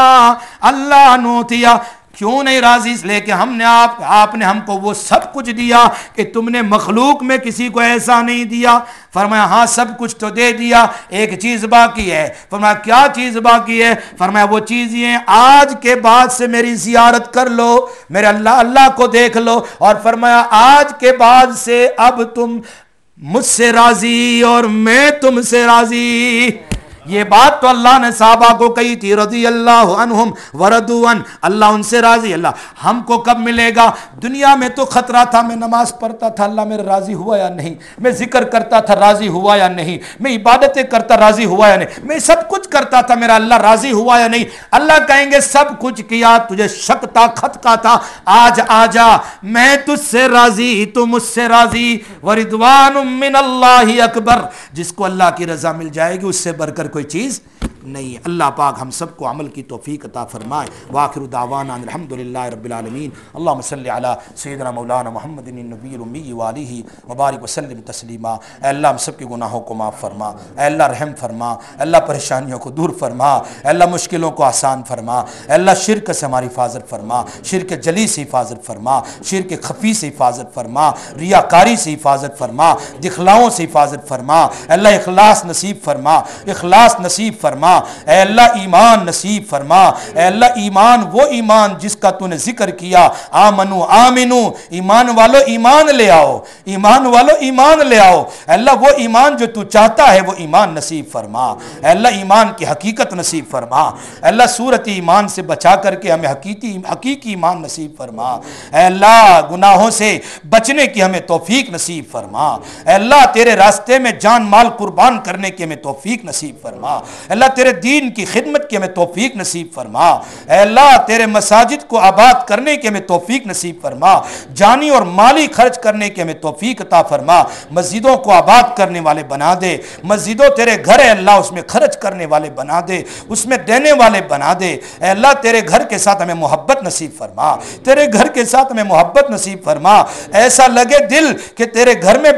اللہ نوتیا کیوں نہیں راضی؟ اس لیے کہ ہم نے آپ نے ہم کو وہ سب کچھ دیا کہ تم نے مخلوق میں کسی کو ایسا نہیں دیا. فرمایا ہاں سب کچھ تو دے دیا ایک چیز باقی ہے. فرمایا کیا چیز باقی ہے؟ فرمایا وہ چیز یہ آج کے بعد سے میری زیارت کر لو میرے اللہ کو دیکھ لو. اور فرمایا آج کے بعد سے اب تم مجھ سے راضی اور میں تم سے راضی. یہ بات تو اللہ نے صحابہ کو کہی تھی رضی اللہ عنہم ورضوا عنہ اللہ ان سے راضی. اللہ ہم کو کب ملے گا؟ دنیا میں تو خطرہ تھا میں نماز پڑھتا تھا اللہ میرے راضی ہوا یا نہیں, میں ذکر کرتا تھا راضی ہوا یا نہیں, میں عبادتیں کرتا راضی ہوا یا نہیں, میں سب کچھ کرتا تھا میرا اللہ راضی ہوا یا نہیں. اللہ کہیں گے سب کچھ کیا تجھے شک تھا خط کا تھا آج آجا میں تجھ سے راضی تو مجھ سے راضی. ورضوان من اللہ اکبر جس کو اللہ کی رضا مل جائے گی اس سے بڑھ کر کوئی چیز نہیں ہے. اللہ پاک ہم سب کو عمل کی توفیق عطا فرمائے. وآخر دعوانا الحمدللہ رب العالمین. اللہم صلی علی سیدنا مولانا محمد النبی الامی وآلہ وبارک وسلم تسلیما. اے اللہ ہم سب کے گناہوں کو معاف فرما, اے اللہ رحم فرما, اے اللہ پریشانیوں کو دور فرما, اے اللہ مشکلوں کو آسان فرما, اے اللہ شرک سے ہماری حفاظت فرما, شرک جلی سے حفاظت فرما, شرک خفی سے حفاظت فرما, ریاکاری سے حفاظت فرما, دکھلاؤں سے حفاظت فرما. اے اللہ اخلاص نصیب فرما, اخلاص نصیب فرما. اے اللہ ایمان نصیب فرما. اے اللہ ایمان وہ ایمان جس کا تو نے ذکر کیا آمنو آمنو ایمان والو ایمان لے آؤ, ایمان والو ایمان لے آؤ. اے اللہ وہ ایمان جو تو چاہتا ہے وہ ایمان نصیب فرما. اے اللہ ایمان کی حقیقت نصیب فرما. اے اللہ صورت ایمان سے بچا کر کے ہمیں حقیقی ایمان نصیب فرما. اے اللہ گناہوں سے بچنے کی ہمیں توفیق نصیب فرما. اے اللہ تیرے راستے میں جان مال قربان کرنے کی ہمیں توفیق نصیب فرما. اے اللہ تیرے دین کی خدمت کی ہمیں توفیق نصیب فرما. اے اللہ تیرے مساجد کو آباد کرنے کی ہمیں توفیق نصیب فرما. جانی اور مالی خرچ کرنے کی ہمیں توفیق عطا فرما. مسجدوں کو آباد کرنے والے بنا دے. مسجدوں تیرے گھر ہے اللہ اس میں خرچ کرنے والے بنا دے, اس میں دینے والے بنا دے. اے اللہ تیرے گھر کے ساتھ ہمیں محبت نصیب فرما, تیرے گھر کے ساتھ ہمیں محبت نصیب فرما. ایسا لگے دل کہ تیرے گھر میں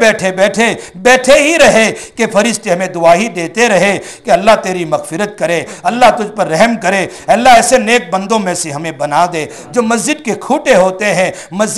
بیٹھے ہی رہے کہ فرشتے ہمیں دعا ہی دیتے رہے کہ اللہ تیری مغفرت کرے, اللہ تجھ پر رحم کرے. اللہ ایسے نیک بندوں میں سے ہمیں بنا دے جو مسجد کے کھوٹے ہوتے ہیں,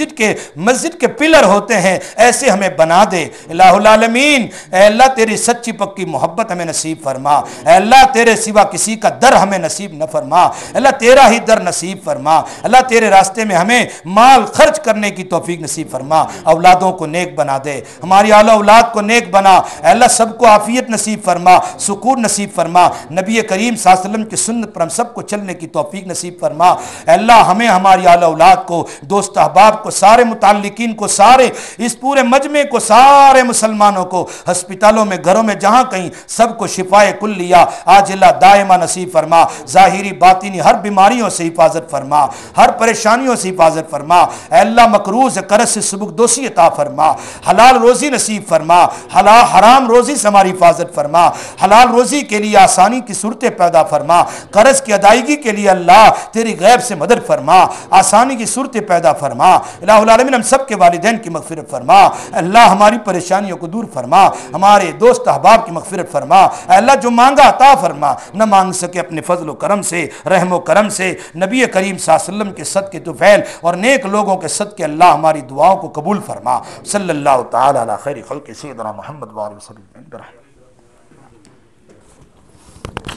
مسجد کے پلر ہوتے ہیں, ایسے ہمیں بنا دے. الہ العالمین اے اللہ تیری سچی پکی محبت ہمیں نصیب فرما. اے اللہ تیرے سوا کسی کا در ہمیں نصیب نہ فرما. اللہ تیرا ہی در نصیب فرما. اللہ تیرے راستے میں ہمیں مال خرچ کرنے کی توفیق نصیب فرما. اولادوں کو نیک بنا دے, ہماری اعلی اولاد کو نیک بنا. اے اللہ سب کو عافیت نصیب فرما, سکون نصیب فرما. نبی نبی کریم صلی اللہ علیہ وسلم کی سنت پر ہم سب کو چلنے کی توفیق نصیب فرما۔ اے اللہ ہمیں، ہماری اہل اولاد کو، دوست احباب کو، سارے متعلقین کو، سارے اس پورے مجمع کو، سارے مسلمانوں کو، ہسپتالوں میں، گھروں میں، جہاں کہیں، سب کو شفائے کلیہ عاجلہ دائمہ نصیب فرما۔ ظاہری باطنی ہر بیماریوں سے حفاظت فرما، ہر پریشانیوں سے حفاظت فرما۔ اے اللہ مقروض قرض سے سبکدوسی عطا فرما، حلال روزی نصیب فرما، حرام روزی سے ہماری حفاظت فرما، حلال روزی کے لیے آسانی کی صورتیں پیدا فرما، قرض کی ادائیگی کے لیے اللہ تیری غیب سے مدد فرما، آسانی کی صورتیں پیدا فرما۔ الہ العالمین ہم سب کے والدین کی مغفرت فرما، اللہ ہماری پریشانیوں کو دور فرما، ہمارے دوست احباب کی مغفرت فرما۔ اے اللہ جو مانگا عطا فرما، نہ مانگ سکے اپنے فضل و کرم سے، رحم و کرم سے، نبی کریم صلی اللہ علیہ وسلم کے صدقے طفیل اور نیک لوگوں کے صدقے اللہ ہماری دعاؤں کو قبول فرما۔ صلی اللہ تعالی علی خیر خلق سیدنا محمد و آلہ وسلم۔